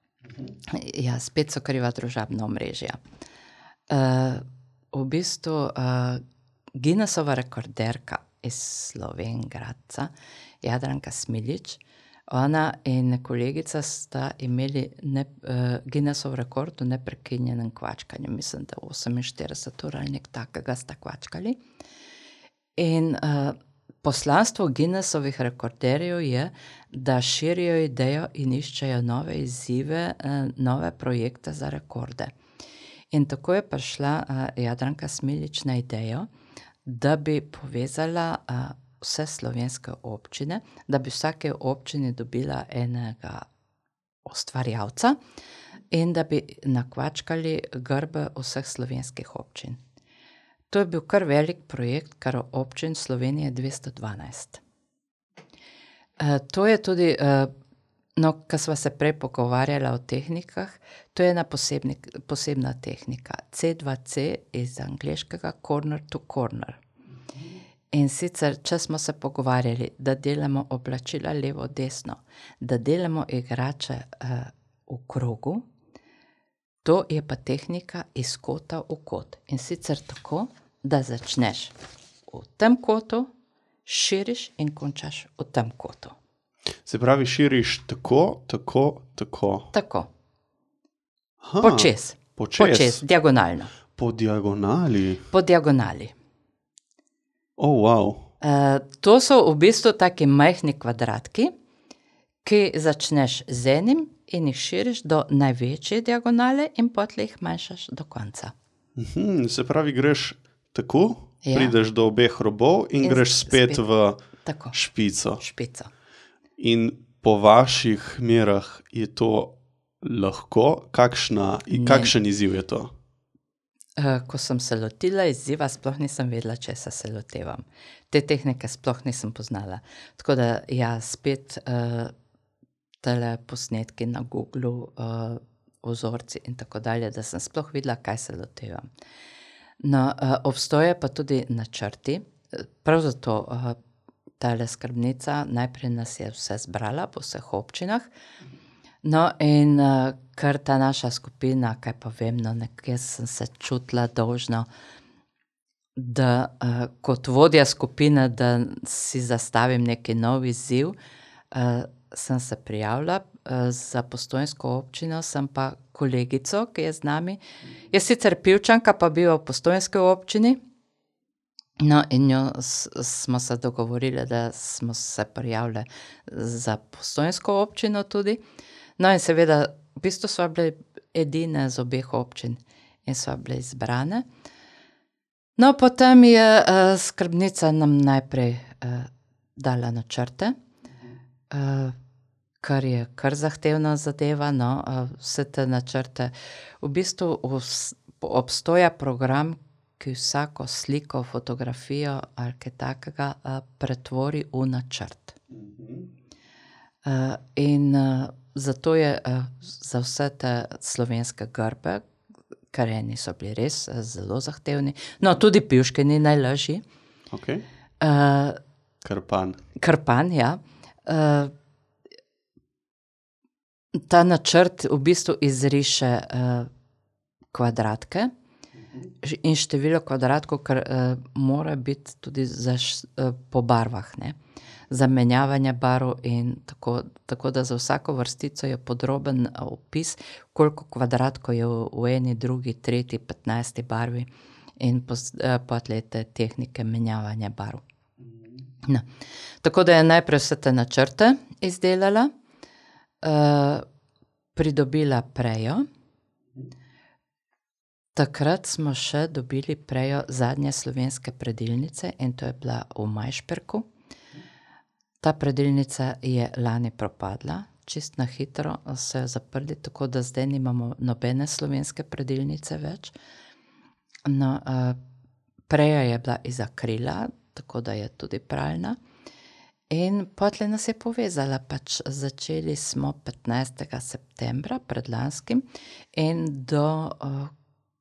Ja, spet so kriva družabna omrežja. Uh, v bistvu uh, Guinnessova rekorderka iz Slovenj Gradca, Jadranka Smiljić, ona in kolegica sta imeli ne, uh, Guinnessov rekord v neprekinjenem kvačkanju. Mislim, da oseminštirideset ur ali nek takega sta kvačkali. In uh, poslanstvo Guinnessovih rekorderjev je, da širijo idejo in iščejo nove izzive, uh, nove projekte za rekorde. In tako je prišla uh, Jadranka Smiljić na idejo, da bi povezala uh, vse slovenske občine, da bi vsake občini dobila enega ustvarjalca in da bi nakvačkali grbe vseh slovenskih občin. To je bil kar velik projekt, kar občin Slovenije dvesto dvanajst. Uh, to je tudi, uh, no, ko sva se prej pogovarjala o tehnikah, to je ena posebni, posebna tehnika. C dva C iz angleškega corner to corner. In sicer, če smo se pogovarjali, da delamo oblačila levo-desno, da delamo igrače uh, v krogu, to je pa tehnika iz kota v kot. In sicer tako, da začneš v tem kotu, širiš in končaš v tem kotu. Se pravi, širiš tako, tako, tako. Tako. Ha, Počez. Počez. Počez, diagonalno. Po diagonali. Po diagonali. Oh, wow. Uh, to so v bistvu taki majhni kvadratki, ki začneš z enim in jih širiš do največje diagonale in potem jih manjšaš do konca. Mhm, se pravi, greš tako, Ja. prideš do obeh robov in, In greš spet, spet. v Tako, špico. špico. In po vaših merah je to lahko? Kakšna, Ne. kakšen izziv je to? Uh, ko sem se lotila izziva, sploh nisem vedela, česa se lotevam. Te tehnike sploh nisem poznala. Tako da, ja, spet uh, tele posnetki na Googlu, uh, vzorci in tako dalje, da sem sploh videla, kaj se lotevam. No, uh, obstoje pa tudi načrti. Prav zato uh, tale skrbnica najprej nas je vse zbrala po vseh občinah. No, in uh, ker ta naša skupina, kaj pa vem, no, nekje sem se čutila dolžno, da uh, kot vodja skupine, da si zastavim neki nov izziv, uh, sem se prijavila uh, za Postojnsko občino, sem pa kolegico, ki je z nami. Je sicer Pivčanka, pa biva v Postojnski občini. No, in jo s, smo se dogovorili, da smo se prijavili za Postojnsko občino tudi. No, in seveda, v bistvu sva bile edine z obeh občin in sva bile izbrane. No, potem je uh, skrbnica nam najprej uh, dala načrte, uh, kar je kar zahtevna zadeva, no, uh, vse te načrte. V bistvu vs, obstoja program, ki vsako sliko, fotografijo ali kaj takega uh, pretvori v načrt. Uh, in uh, zato je uh, za vse te slovenske grbe, kar eni so bili res uh, zelo zahtevni, no, tudi pivški ni najlažji. Okay. Uh, Krpan. Krpan, ja. Uh, ta načrt v bistvu izriše uh, kvadratke in število kvadratkov, ker uh, mora biti tudi za š, uh, po barvah, ne. Zamenjavanje barv in tako, tako da za vsako vrstico je podroben opis, koliko kvadratkov je v, v eni, drugi, tretji, petnajsti barvi in potlej te tehnike menjavanja barv. No. Tako da je najprej vse te načrte izdelala, uh, pridobila prejo. Takrat smo še dobili prejo zadnje slovenske predilnice in to je bila v Majšperku. Ta predilnica je lani propadla, čist na hitro so jo zaprli, tako da zdaj nimamo nobene slovenske predilnice več. No, uh, preja je bila iz akrila, tako da je tudi pralna. In potlej nas je povezala, pač začeli smo petnajstega septembra predlanskim in do uh,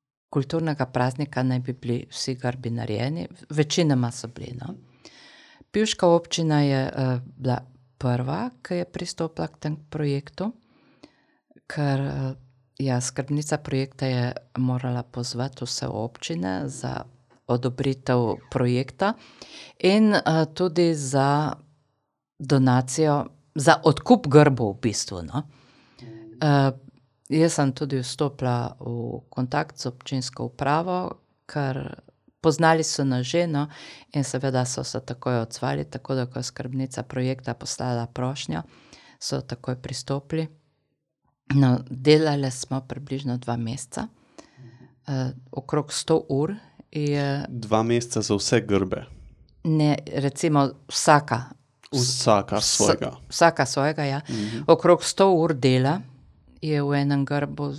kulturnega praznika naj bi bili vsi grbi narejeni, večinoma so bili, no. Pivška občina je uh, bila prva, ki je pristopila k tem projektu, ker uh, ja, skrbnica projekta je morala pozvati vse občine za odobritev projekta in uh, tudi za donacijo, za odkup grbov v bistvu. No? Uh, jaz sem tudi vstopila v kontakt z občinsko upravo, ker poznali so nas že, no, in seveda so se takoj odzvali, tako da ko je skrbnica projekta poslala prošnjo, so takoj pristopili. No, delali smo približno dva meseca, uh, okrog sto ur. Je, dva meseca za vse grbe? Ne, recimo vsaka. Vsaka svojega. Vsa, vsaka svojega, ja. Mhm. Okrog sto ur dela je v enem grbu.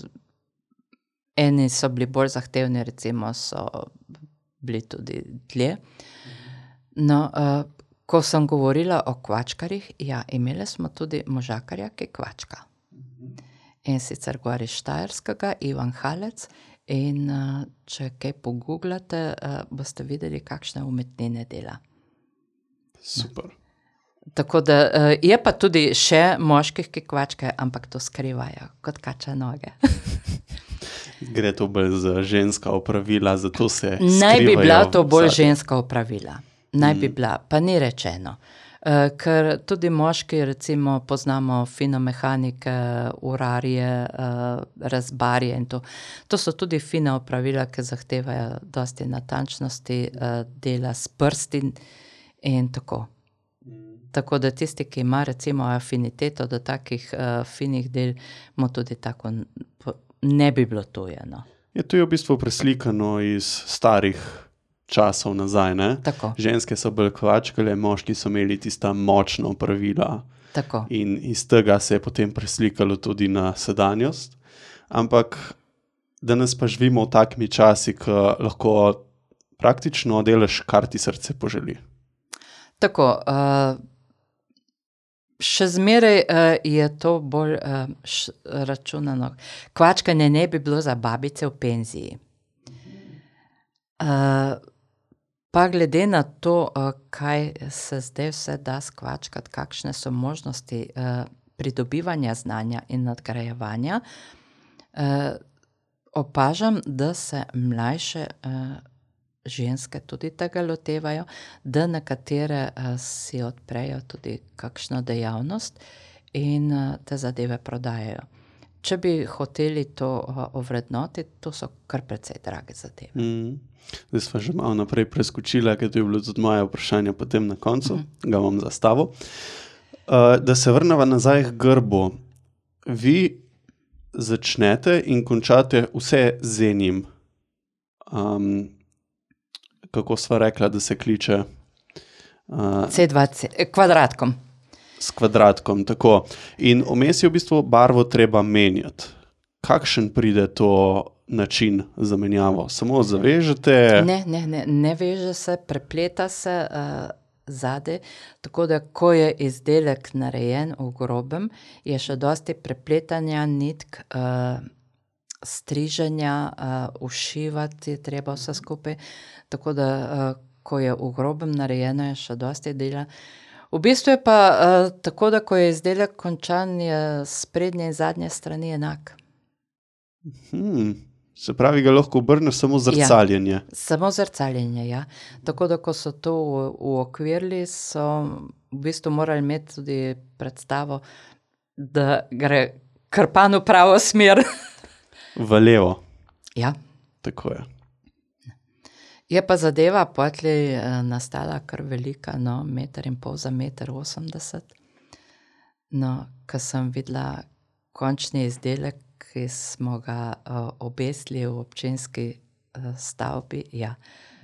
Eni so bili bolj zahtevni, recimo so bili tudi dlje. No, uh, ko sem govorila o kvačkarjih, ja, imeli smo tudi možakarja, ki kvačka. In sicer gor iz Štajerskega, Ivan Halec, in uh, če kaj pogooglate, uh, boste videli, kakšne umetnine dela. Super. Tako da uh, je pa tudi še moških, ki kvačkajo, ampak to skrivajo, kot kača noge. Gre to bolj za ženska opravila, zato se skrivajo. Naj bi bila to bolj zadnje. ženska opravila. Naj mm. bi bila, pa ni rečeno. Uh, ker tudi moški, recimo, poznamo finomehanike, urarje, uh, razbarje in to. To so tudi fine opravila, ki zahtevajo dosti natančnosti, uh, dela s prsti in tako. Mm. Tako da tisti, ki ima recimo afiniteto do takih uh, finih del, mu tudi tako ne bi bilo tuje. No. Je to je v bistvu preslikano iz starih časov nazaj, ne? Tako. Ženske so bolj kvačkale, moški so imeli tista močna opravila. Tako. In iz tega se je potem preslikalo tudi na sedanjost. Ampak danes pa živimo v takimi časi, ko lahko praktično delaš, kar ti srce poželi. Tako, uh, še zmeraj uh, je to bolj uh, š, računano. Kvačkanje ne bi bilo za babice v penziji. Uh, pa glede na to, uh, kaj se zdaj vse da skvačkati, kakšne so možnosti uh, pridobivanja znanja in nadgrajevanja, uh, opažam, da se mlajše uh, ženske tudi tega lotevajo, da nekatere uh, si odprejo tudi kakšno dejavnost in uh, te zadeve prodajajo. Če bi hoteli to uh, ovrednotiti, to so kar precej drage zadeve. Mm. Zdaj sva že malo naprej preskočila, ker to je bilo tudi moje vprašanje potem na koncu, mm. ga bom zastavil. Uh, da se vrneva nazaj k grbu. Vi začnete in končate vse z enim. Um, kako sva rekla, da se kliče? Uh, C dva C, kvadratkom. S kvadratkom, tako. In vmes je v bistvu barvo treba menjati. Kakšen pride to način za menjavo? Samo zavežete? Ne, ne, ne, ne veže se, prepleta se uh, zadaj, tako da ko je izdelek narejen v grobem, je še dosti prepletanja nitk, uh, striženja, uh, ušivati je treba vse skupaj, tako da uh, ko je v grobem narejeno, je še dosti dela. V bistvu je pa uh, tako, da ko je izdelek končan, je sprednje in zadnje strani enak. Hmm. Se pravi, ga lahko obrneš samo zrcaljenje. Ja, samo zrcaljenje, ja. Tako da, ko so to uokvirili, so v bistvu morali imeti tudi predstavo, da gre krpan v pravo smer. V levo. Ja. Tako je. Je pa zadeva potli eh, nastala kar velika, no, meter in pol za meter osemdeset. No, ko sem videla končni izdelek, ki smo ga uh, obesili v občinski uh, stavbi, ja,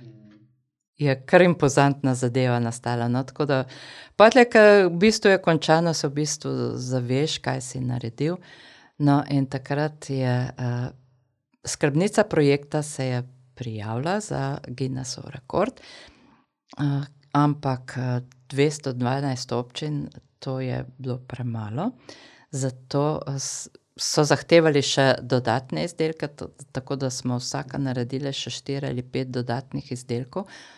je kar impozantna zadeva nastala. No, tako da, potlej, ko v bistvu je končano, se v bistvu zaveš, kaj si naredil. No, in takrat je uh, skrbnica projekta se je prijavila za Guinnessov rekord, uh, ampak uh, dvesto dvanajst občin, to je bilo premalo, zato uh, so zahtevali še dodatne izdelke, tako da smo vsaka naredili še štiri ali pet dodatnih izdelkov,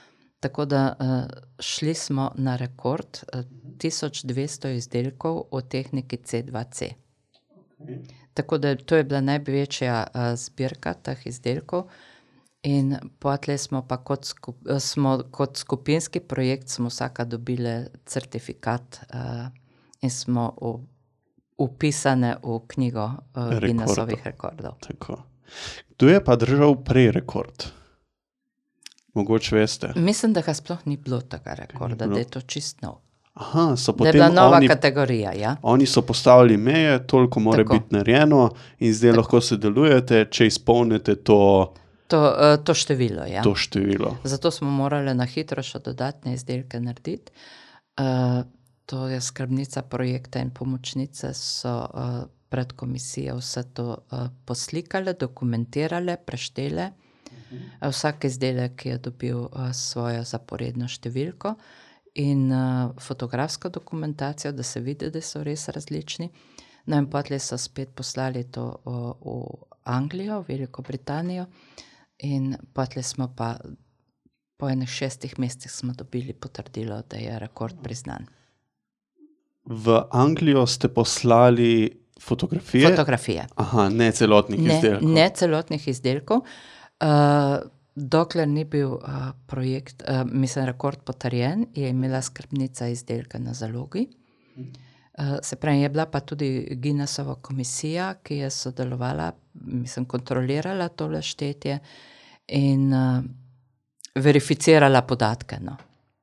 Tako da uh, šli smo na rekord uh, tisoč dvesto izdelkov v tehniki C dva C. Okay. Tako da to je bila največja uh, zbirka teh izdelkov in potlej smo pa kot, skup, smo kot skupinski projekt smo vsaka dobile certifikat uh, in smo v, upisane v knjigo uh, Guinnessovih rekordov. Tako. Kdo je pa držal prej rekord? Mogoče veste. Mislim, da ga sploh ni bilo tega rekorda, da je to čist nov. Aha, so potem da je bila nova oni, kategorija, ja. Oni so postavili meje, toliko mora Tako. biti narejeno in zdaj Tako. lahko sodelujete, če izpolnite to, to, uh, to število. Ja. To število. Zato smo morali na hitro še dodatne izdelke narediti. Uh, to je skrbnica projekta in pomočnice so uh, pred komisijo vse to uh, poslikale, dokumentirale, preštele. Vsak izdelek je dobil uh, svojo zaporedno številko in uh, fotografsko dokumentacijo, da se vidi, da so res različni. No in potlej so spet poslali to uh, v Anglijo, v Veliko Britanijo in potlej smo pa po enih šestih mesecih smo dobili potrdilo, da je rekord priznan. V Anglijo ste poslali fotografije? Fotografije. Aha, ne celotnih ne, izdelkov. Ne celotnih izdelkov. Uh, dokler ni bil uh, projekt, uh, mislim, rekord potrjen, je imela skrbnica izdelka na zalogi. Uh, se pravi, je bila pa tudi Guinnessova komisija, ki je sodelovala, mislim, kontrolirala tole štetje in uh, verificirala podatke. No.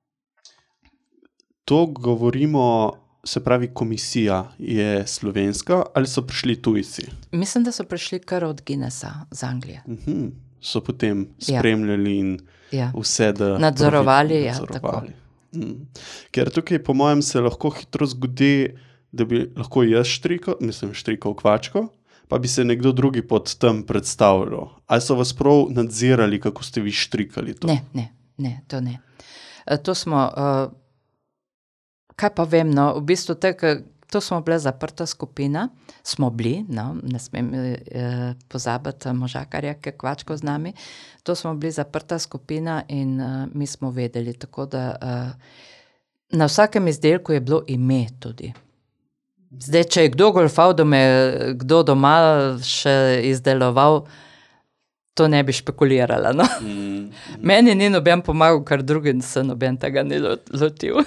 To govorimo, se pravi, komisija je slovenska ali so prišli tujci? Mislim, da so prišli kar od Guinnessa z Anglije. Uh-huh. So potem spremljali in ja. vse, da nadzorovali. Ja, nadzorovali. Mm. Ker tukaj, po mojem, se lahko hitro zgodi, da bi lahko jaz štrikal, mislim, štrikal kvačko, pa bi se nekdo drugi pod tem predstavljal. Ali so vas prav nadzirali, kako ste vi štrikali to? Ne, ne, ne, to ne. To smo, uh, kaj pa vem, no, v bistvu tako, to smo bile zaprta skupina, smo bili, no, ne smem eh, pozabiti možakarja, ki je kvačko z nami, to smo bili zaprta skupina in uh, mi smo vedeli, tako da uh, na vsakem izdelku je bilo ime tudi. Zdaj, če je kdo golfal, da me kdo doma še izdeloval, to ne bi špekulirala, no. Mm, mm. Meni ni noben pomagal, kar drugim se noben tega ni lotil.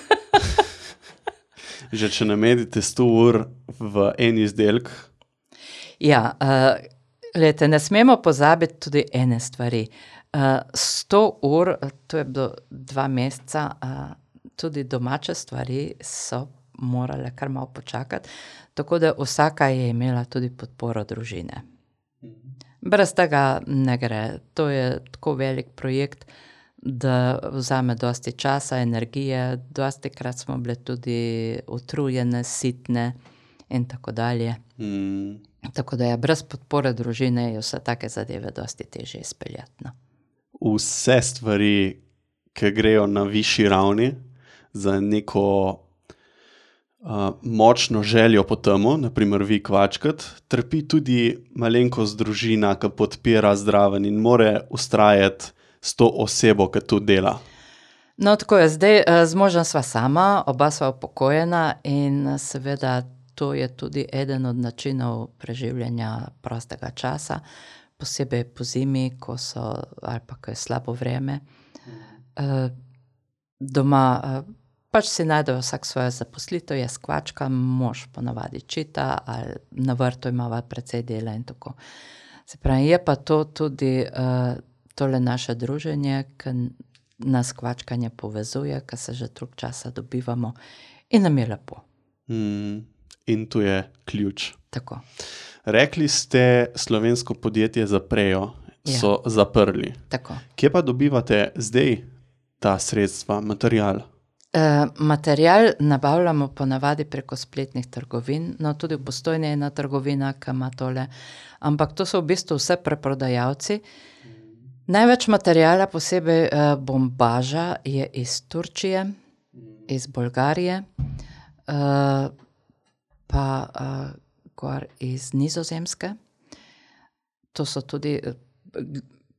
Že če namedite sto ur v en izdelk? Ja, uh, lejte, ne smemo pozabiti tudi ene stvari. Uh, sto ur, to je bilo dva meseca, uh, tudi domače stvari so morale kar malo počakati, tako da vsaka je imela tudi podporo družine. Brez tega ne gre. To je tako velik projekt, da vzame dosti časa, energije, dosti krat smo bile tudi utrujene, sitne in tako dalje. Mm. Tako da je brez podpore družine je vse take zadeve dosti težje izpeljati. No. Vse stvari, ki grejo na višji ravni za neko uh, močno željo po temu, naprimer vi kvačkat, trpi tudi malenkost družina, ki podpira zdraven in more ustrajati s to osebo, ki tu dela. No, tako je. Zdaj z možem sva sama, oba sva upokojena in seveda to je tudi eden od načinov preživljanja prostega časa, posebej po zimi, ko so, ali pa ko je slabo vreme. Doma pač si najdejo vsak svojo zaposlitev, jaz kvačka, mož ponavadi čita, ali na vrtu imava precej dela in tako. Se pravi, je pa to tudi tole naše druženje, ki nas kvačkanje povezuje, ki se že drug časa dobivamo in nam je lepo. Mm, in tu je ključ. Tako. Rekli ste, slovensko podjetje Zaprejo so ja. zaprli. Tako. Kje pa dobivate zdaj ta sredstva, material? E, material nabavljamo ponavadi preko spletnih trgovin, no tudi v Postojni je ena trgovina, ki ima tole, ampak to so v bistvu vse preprodajalci. Največ materijala, posebej eh, bombaža, je iz Turčije, iz Bolgarije, eh, pa eh, gor iz Nizozemske. To so tudi,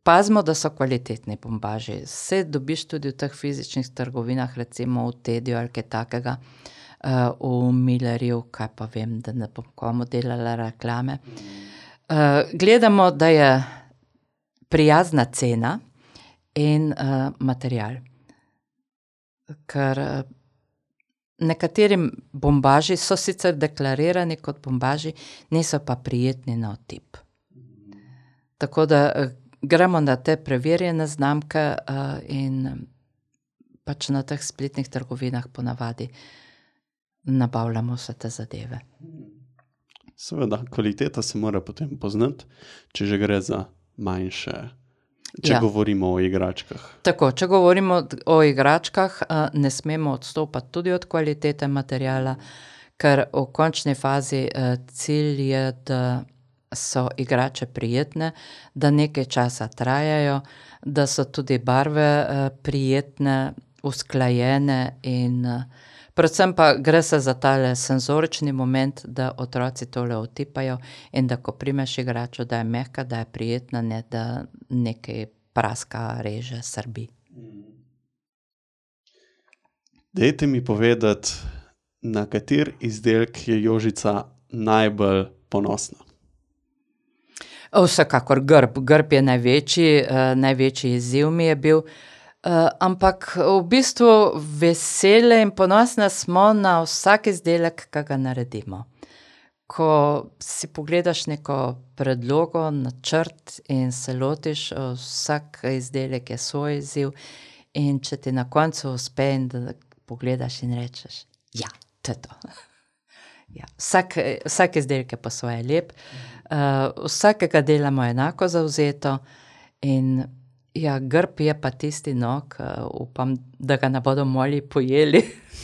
pazimo, da so kvalitetni bombaži. Vse dobiš tudi v teh fizičnih trgovinah, recimo v Tediju ali kaj takega, uh, v Millerju, kaj pa vem, da ne bom komu delala reklame. Uh, gledamo, da je prijazna cena in uh, material. Ker uh, nekateri bombaži so sicer deklarirani kot bombaži, niso pa prijetni na otip. Tako da uh, gremo na te preverjene znamke uh, in pač na teh spletnih trgovinah ponavadi nabavljamo vse te zadeve. Seveda, kvaliteta se mora potem poznati, če že gre za manjše, če Ja. govorimo o igračkah. Tako, če govorimo o igračkah, uh, ne smemo odstopati tudi od kvalitete materiala, ker v končni fazi uh, cilj je, da so igrače prijetne, da nekaj časa trajajo, da so tudi barve uh, prijetne, usklajene in uh, predvsem pa gre se za tale senzorični moment, da otroci tole otipajo in da ko primeš igračo, da je mehka, da je prijetna, ne da nekaj praska, reže, srbi. Dajte mi povedati, na kater izdelek je Jožica najbolj ponosna. Vsekakor grb. Grb je največji, uh, največji izziv mi je bil, uh, ampak v bistvu vesele in ponosne smo na vsak izdelek, ki ga naredimo. Ko si pogledaš neko predlogo, načrt in se lotiš, vsak izdelek je svoj izziv in če ti na koncu uspe in da pogledaš in rečeš, ja, to je to. Ja, vsak, vsak izdelek je po svoje lep, uh, vsakega delamo enako zavzeto in ja, grb je pa tisti nog, uh, upam, da ga ne bodo moli pojeli.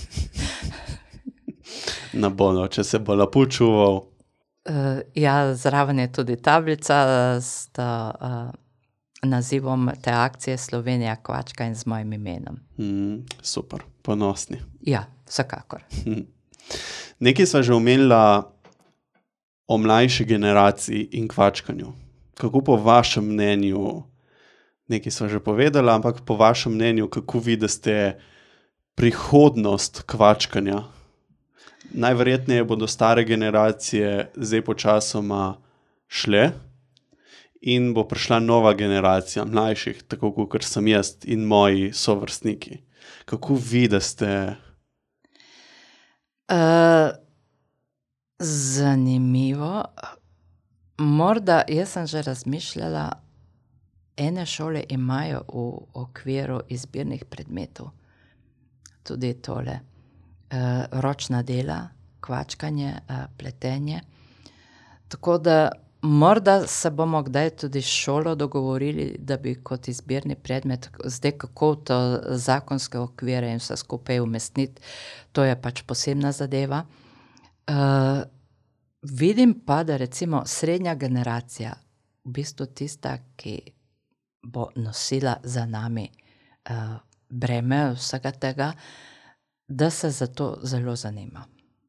Na bono, če se bo lepo čuval. Uh, ja, zraven je tudi tablica s ta, uh, nazivom te akcije Slovenija kvačka in z mojim imenom. Mm, super, ponosni. Ja, vsekakor. Nekaj sva že omenila o mlajši generaciji in kvačkanju. Kako po vašem mnenju, nekaj sva že povedala, ampak po vašem mnenju, kako vidite prihodnost kvačkanja? Najverjetneje bodo stare generacije zdaj počasoma šle in bo prišla nova generacija mlajših, tako kot sem jaz in moji sovrstniki. Kako vidite? Uh, zanimivo. Morda, jaz sem že razmišljala, ene šole imajo v okviru izbirnih predmetov tudi tole. Uh, ročna dela, kvačkanje, uh, pletenje. Tako da morda se bomo kdaj tudi s šolo dogovorili, da bi kot izbirni predmet, zdaj kako to zakonske okvire in vse skupaj umestniti, to je pač posebna zadeva. Uh, vidim pa, da recimo srednja generacija, v bistvu tista, ki bo nosila za nami uh, breme vsega tega, da se za to zelo zanima.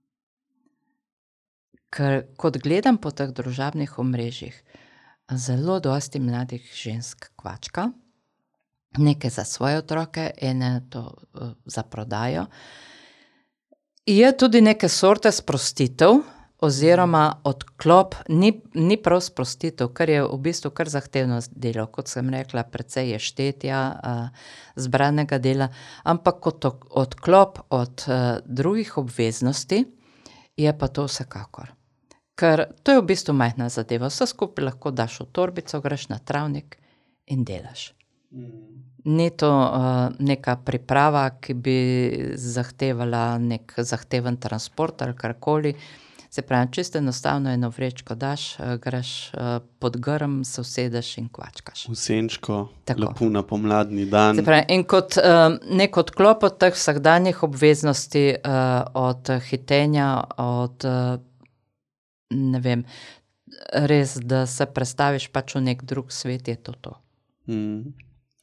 Ker kot gledam po teh družabnih omrežjih, zelo dosti mladih žensk kvačka, nekaj za svoje otroke, ene to uh, za prodajo. Je tudi neke sorte sprostitev oziroma odklop, ni, ni prav sprostitev, ker je v bistvu kar zahtevno delo, kot sem rekla, precej je štetja, uh, zbranega dela, ampak kot odklop od uh, drugih obveznosti je pa to vsekakor. Ker to je v bistvu majhna zadeva, vse skupaj lahko daš v torbico, greš na travnik in delaš. Ni to uh, neka priprava, ki bi zahtevala nek zahteven transport ali karkoli. Se pravi, čisto enostavno eno vrečko daš, uh, greš uh, pod grm, se usedeš in kvačkaš. V senčko, Tako. lepo na pomladni dan. Se pravi, in kot uh, nek odklop od teh vsakdanjih obveznosti, uh, od hitenja, od, uh, ne vem, res, da se prestaviš pač v nek drug svet, je to to. Mm.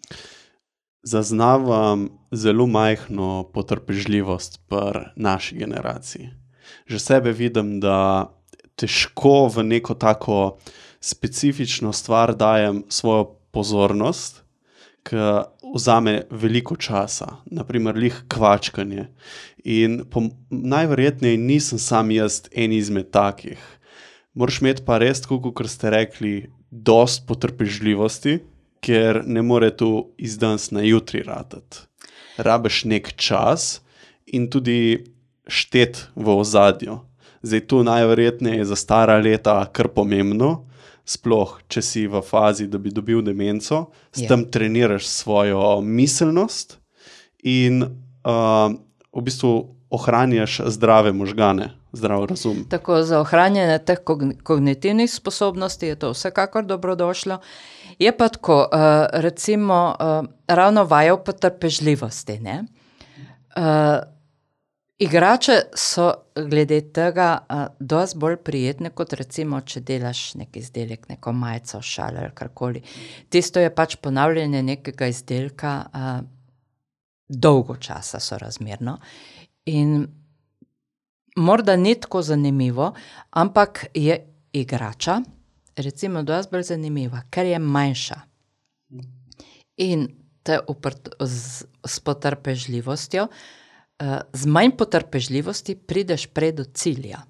Zaznavam zelo majhno potrpežljivost pri naši generaciji. Že sebe vidim, da težko v neko tako specifično stvar dajem svojo pozornost, ki vzame veliko časa, naprimer lih kvačkanje. In po, najverjetneje nisem sam jaz en izmed takih. Moraš imeti pa res, tako kot ste rekli, dost potrpežljivosti, ker ne more to iz danes na jutri ratati. Rabiš nek čas in tudi štet v ozadju. Zdaj, to najverjetneje je za stara leta kar pomembno, sploh, če si v fazi, da bi dobil demenco, s Ja. tem treniraš svojo miselnost in uh, v bistvu ohranjaš zdrave možgane, zdrav razum. Tako za ohranjanje teh kogn- kognitivnih sposobnosti je to vsekakor dobrodošlo. Je pa tako, uh, recimo, uh, ravno vaja v potrpežljivosti, ne? Uh, igrače so glede tega uh, dosti bolj prijetne, kot recimo, če delaš nek izdelek, neko majico, šal ali karkoli. Tisto je pač ponavljanje nekega izdelka uh, dolgo časa sorazmerno. In morda ni tako zanimivo, ampak je igrača, recimo, dosti bolj zanimiva, ker je manjša. In te uprt, z, s potrpežljivostjo, uh, z manj potrpežljivosti prideš prej do cilja.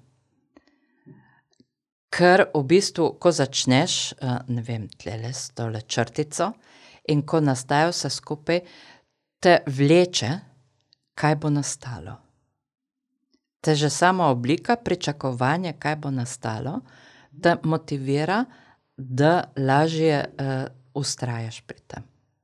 Ker v bistvu, ko začneš, uh, ne vem, tlele s tole črtico in ko nastaja vse skupaj, te vleče, kaj bo nastalo. Te že sama oblika pričakovanja, kaj bo nastalo, te motivira, da lažje uh, ustrajaš pri tem.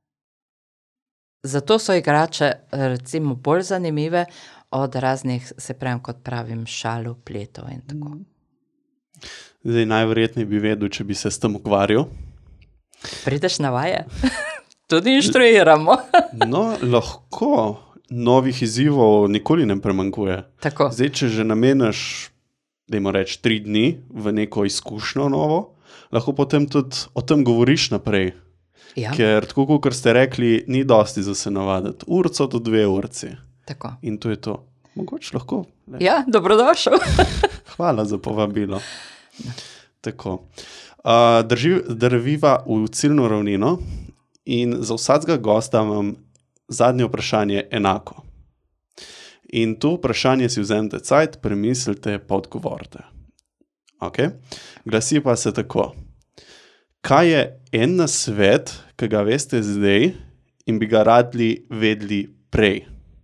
Zato so igrače recimo bolj zanimive od raznih, se pravim, kot pravim, šalov, pletov in tako. Zdaj, najverjetneje bi vedel, če bi se s tem ukvarjal. Prideš na vaje? Tudi inštruiramo. No, lahko. Novih izzivov nikoli ne premankuje. Tako. Zdaj, če že nameniš, dajmo reči, tri dni v neko izkušnjo novo, lahko potem tudi o tem govoriš naprej. Ja, Ker, tako kot ste rekli, ni dosti za se navaditi. Urco do dve urci. tako. In to je to. Mogoče lahko. Le. Ja, dobrodošel. Hvala za povabilo. Tako. Uh, drži, drviva v ciljno ravnino in za vsakega gosta imam zadnje vprašanje enako. In to vprašanje si vzemite cajt, premislite pa odgovorite. Okay? Glasi pa se tako. Kaj je en nasvet, ki ga veste zdaj in bi ga radi vedeli prej?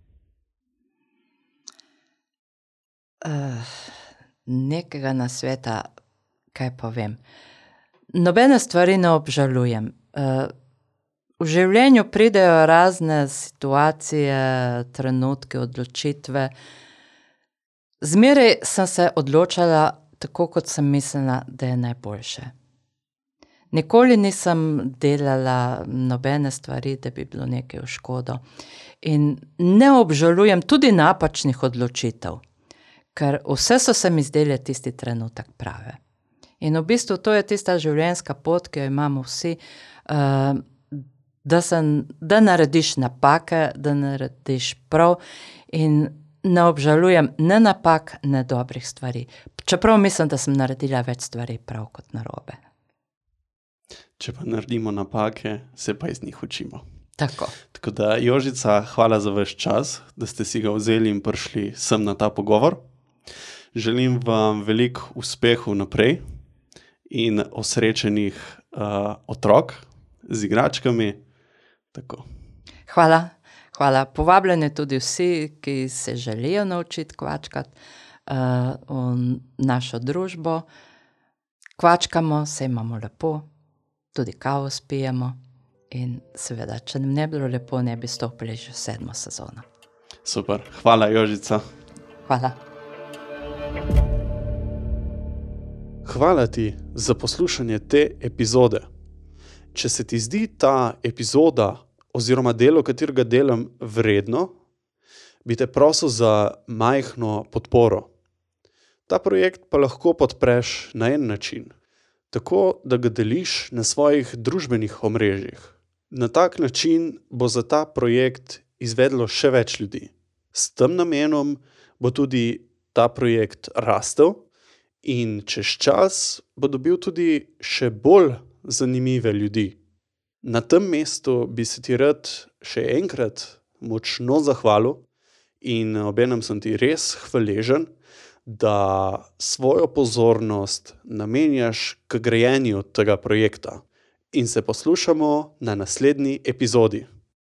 Uh, nekega nasveta, kaj povem. Nobene stvari ne obžalujem. Uh, v življenju pridejo razne situacije, trenutke, odločitve. Zmeraj sem se odločala tako, kot sem mislila, da je najboljše. Nikoli nisem delala nobene stvari, da bi bilo nekaj v škodo. In ne obžalujem tudi napačnih odločitev, ker vse so se mi zdele tisti trenutek prave. In v bistvu to je tista življenjska pot, ki jo imamo vsi, uh, da, se, da narediš napake, da narediš prav in ne obžalujem ne napak, ne dobrih stvari. Čeprav mislim, da sem naredila več stvari prav kot narobe. Če pa naredimo napake, se pa iz njih učimo. Tako. Tako da, Jožica, hvala za vaš čas, da ste si ga vzeli in prišli sem na ta pogovor. Želim vam veliko uspehov naprej in osrečenih uh, otrok z igračkami. Tako. Hvala, hvala. Povabljeni tudi vsi, ki se želijo naučiti kvačkati uh, v našo družbo. Kvačkamo, se imamo lepo, tudi kavo spijemo in seveda, če nam ne bi bilo lepo, ne bi stopili že sedmo sezono. Super. Hvala, Jožica. Hvala. Hvala ti za poslušanje te epizode. Če se ti zdi ta epizoda oziroma delo, katerega delam, vredno, bi te prosil za majhno podporo. Ta projekt pa lahko podpreš na en način, tako da ga deliš na svojih družbenih omrežjih. Na tak način bo za ta projekt izvedlo še več ljudi. S tem namenom bo tudi ta projekt rastel in čez čas bo dobil tudi še bolj zanimive ljudi. Na tem mestu bi se ti rad še enkrat močno zahvalil in obenem sem ti res hvaležen, da svojo pozornost namenjaš k grajenju tega projekta. In se poslušamo na naslednji epizodi.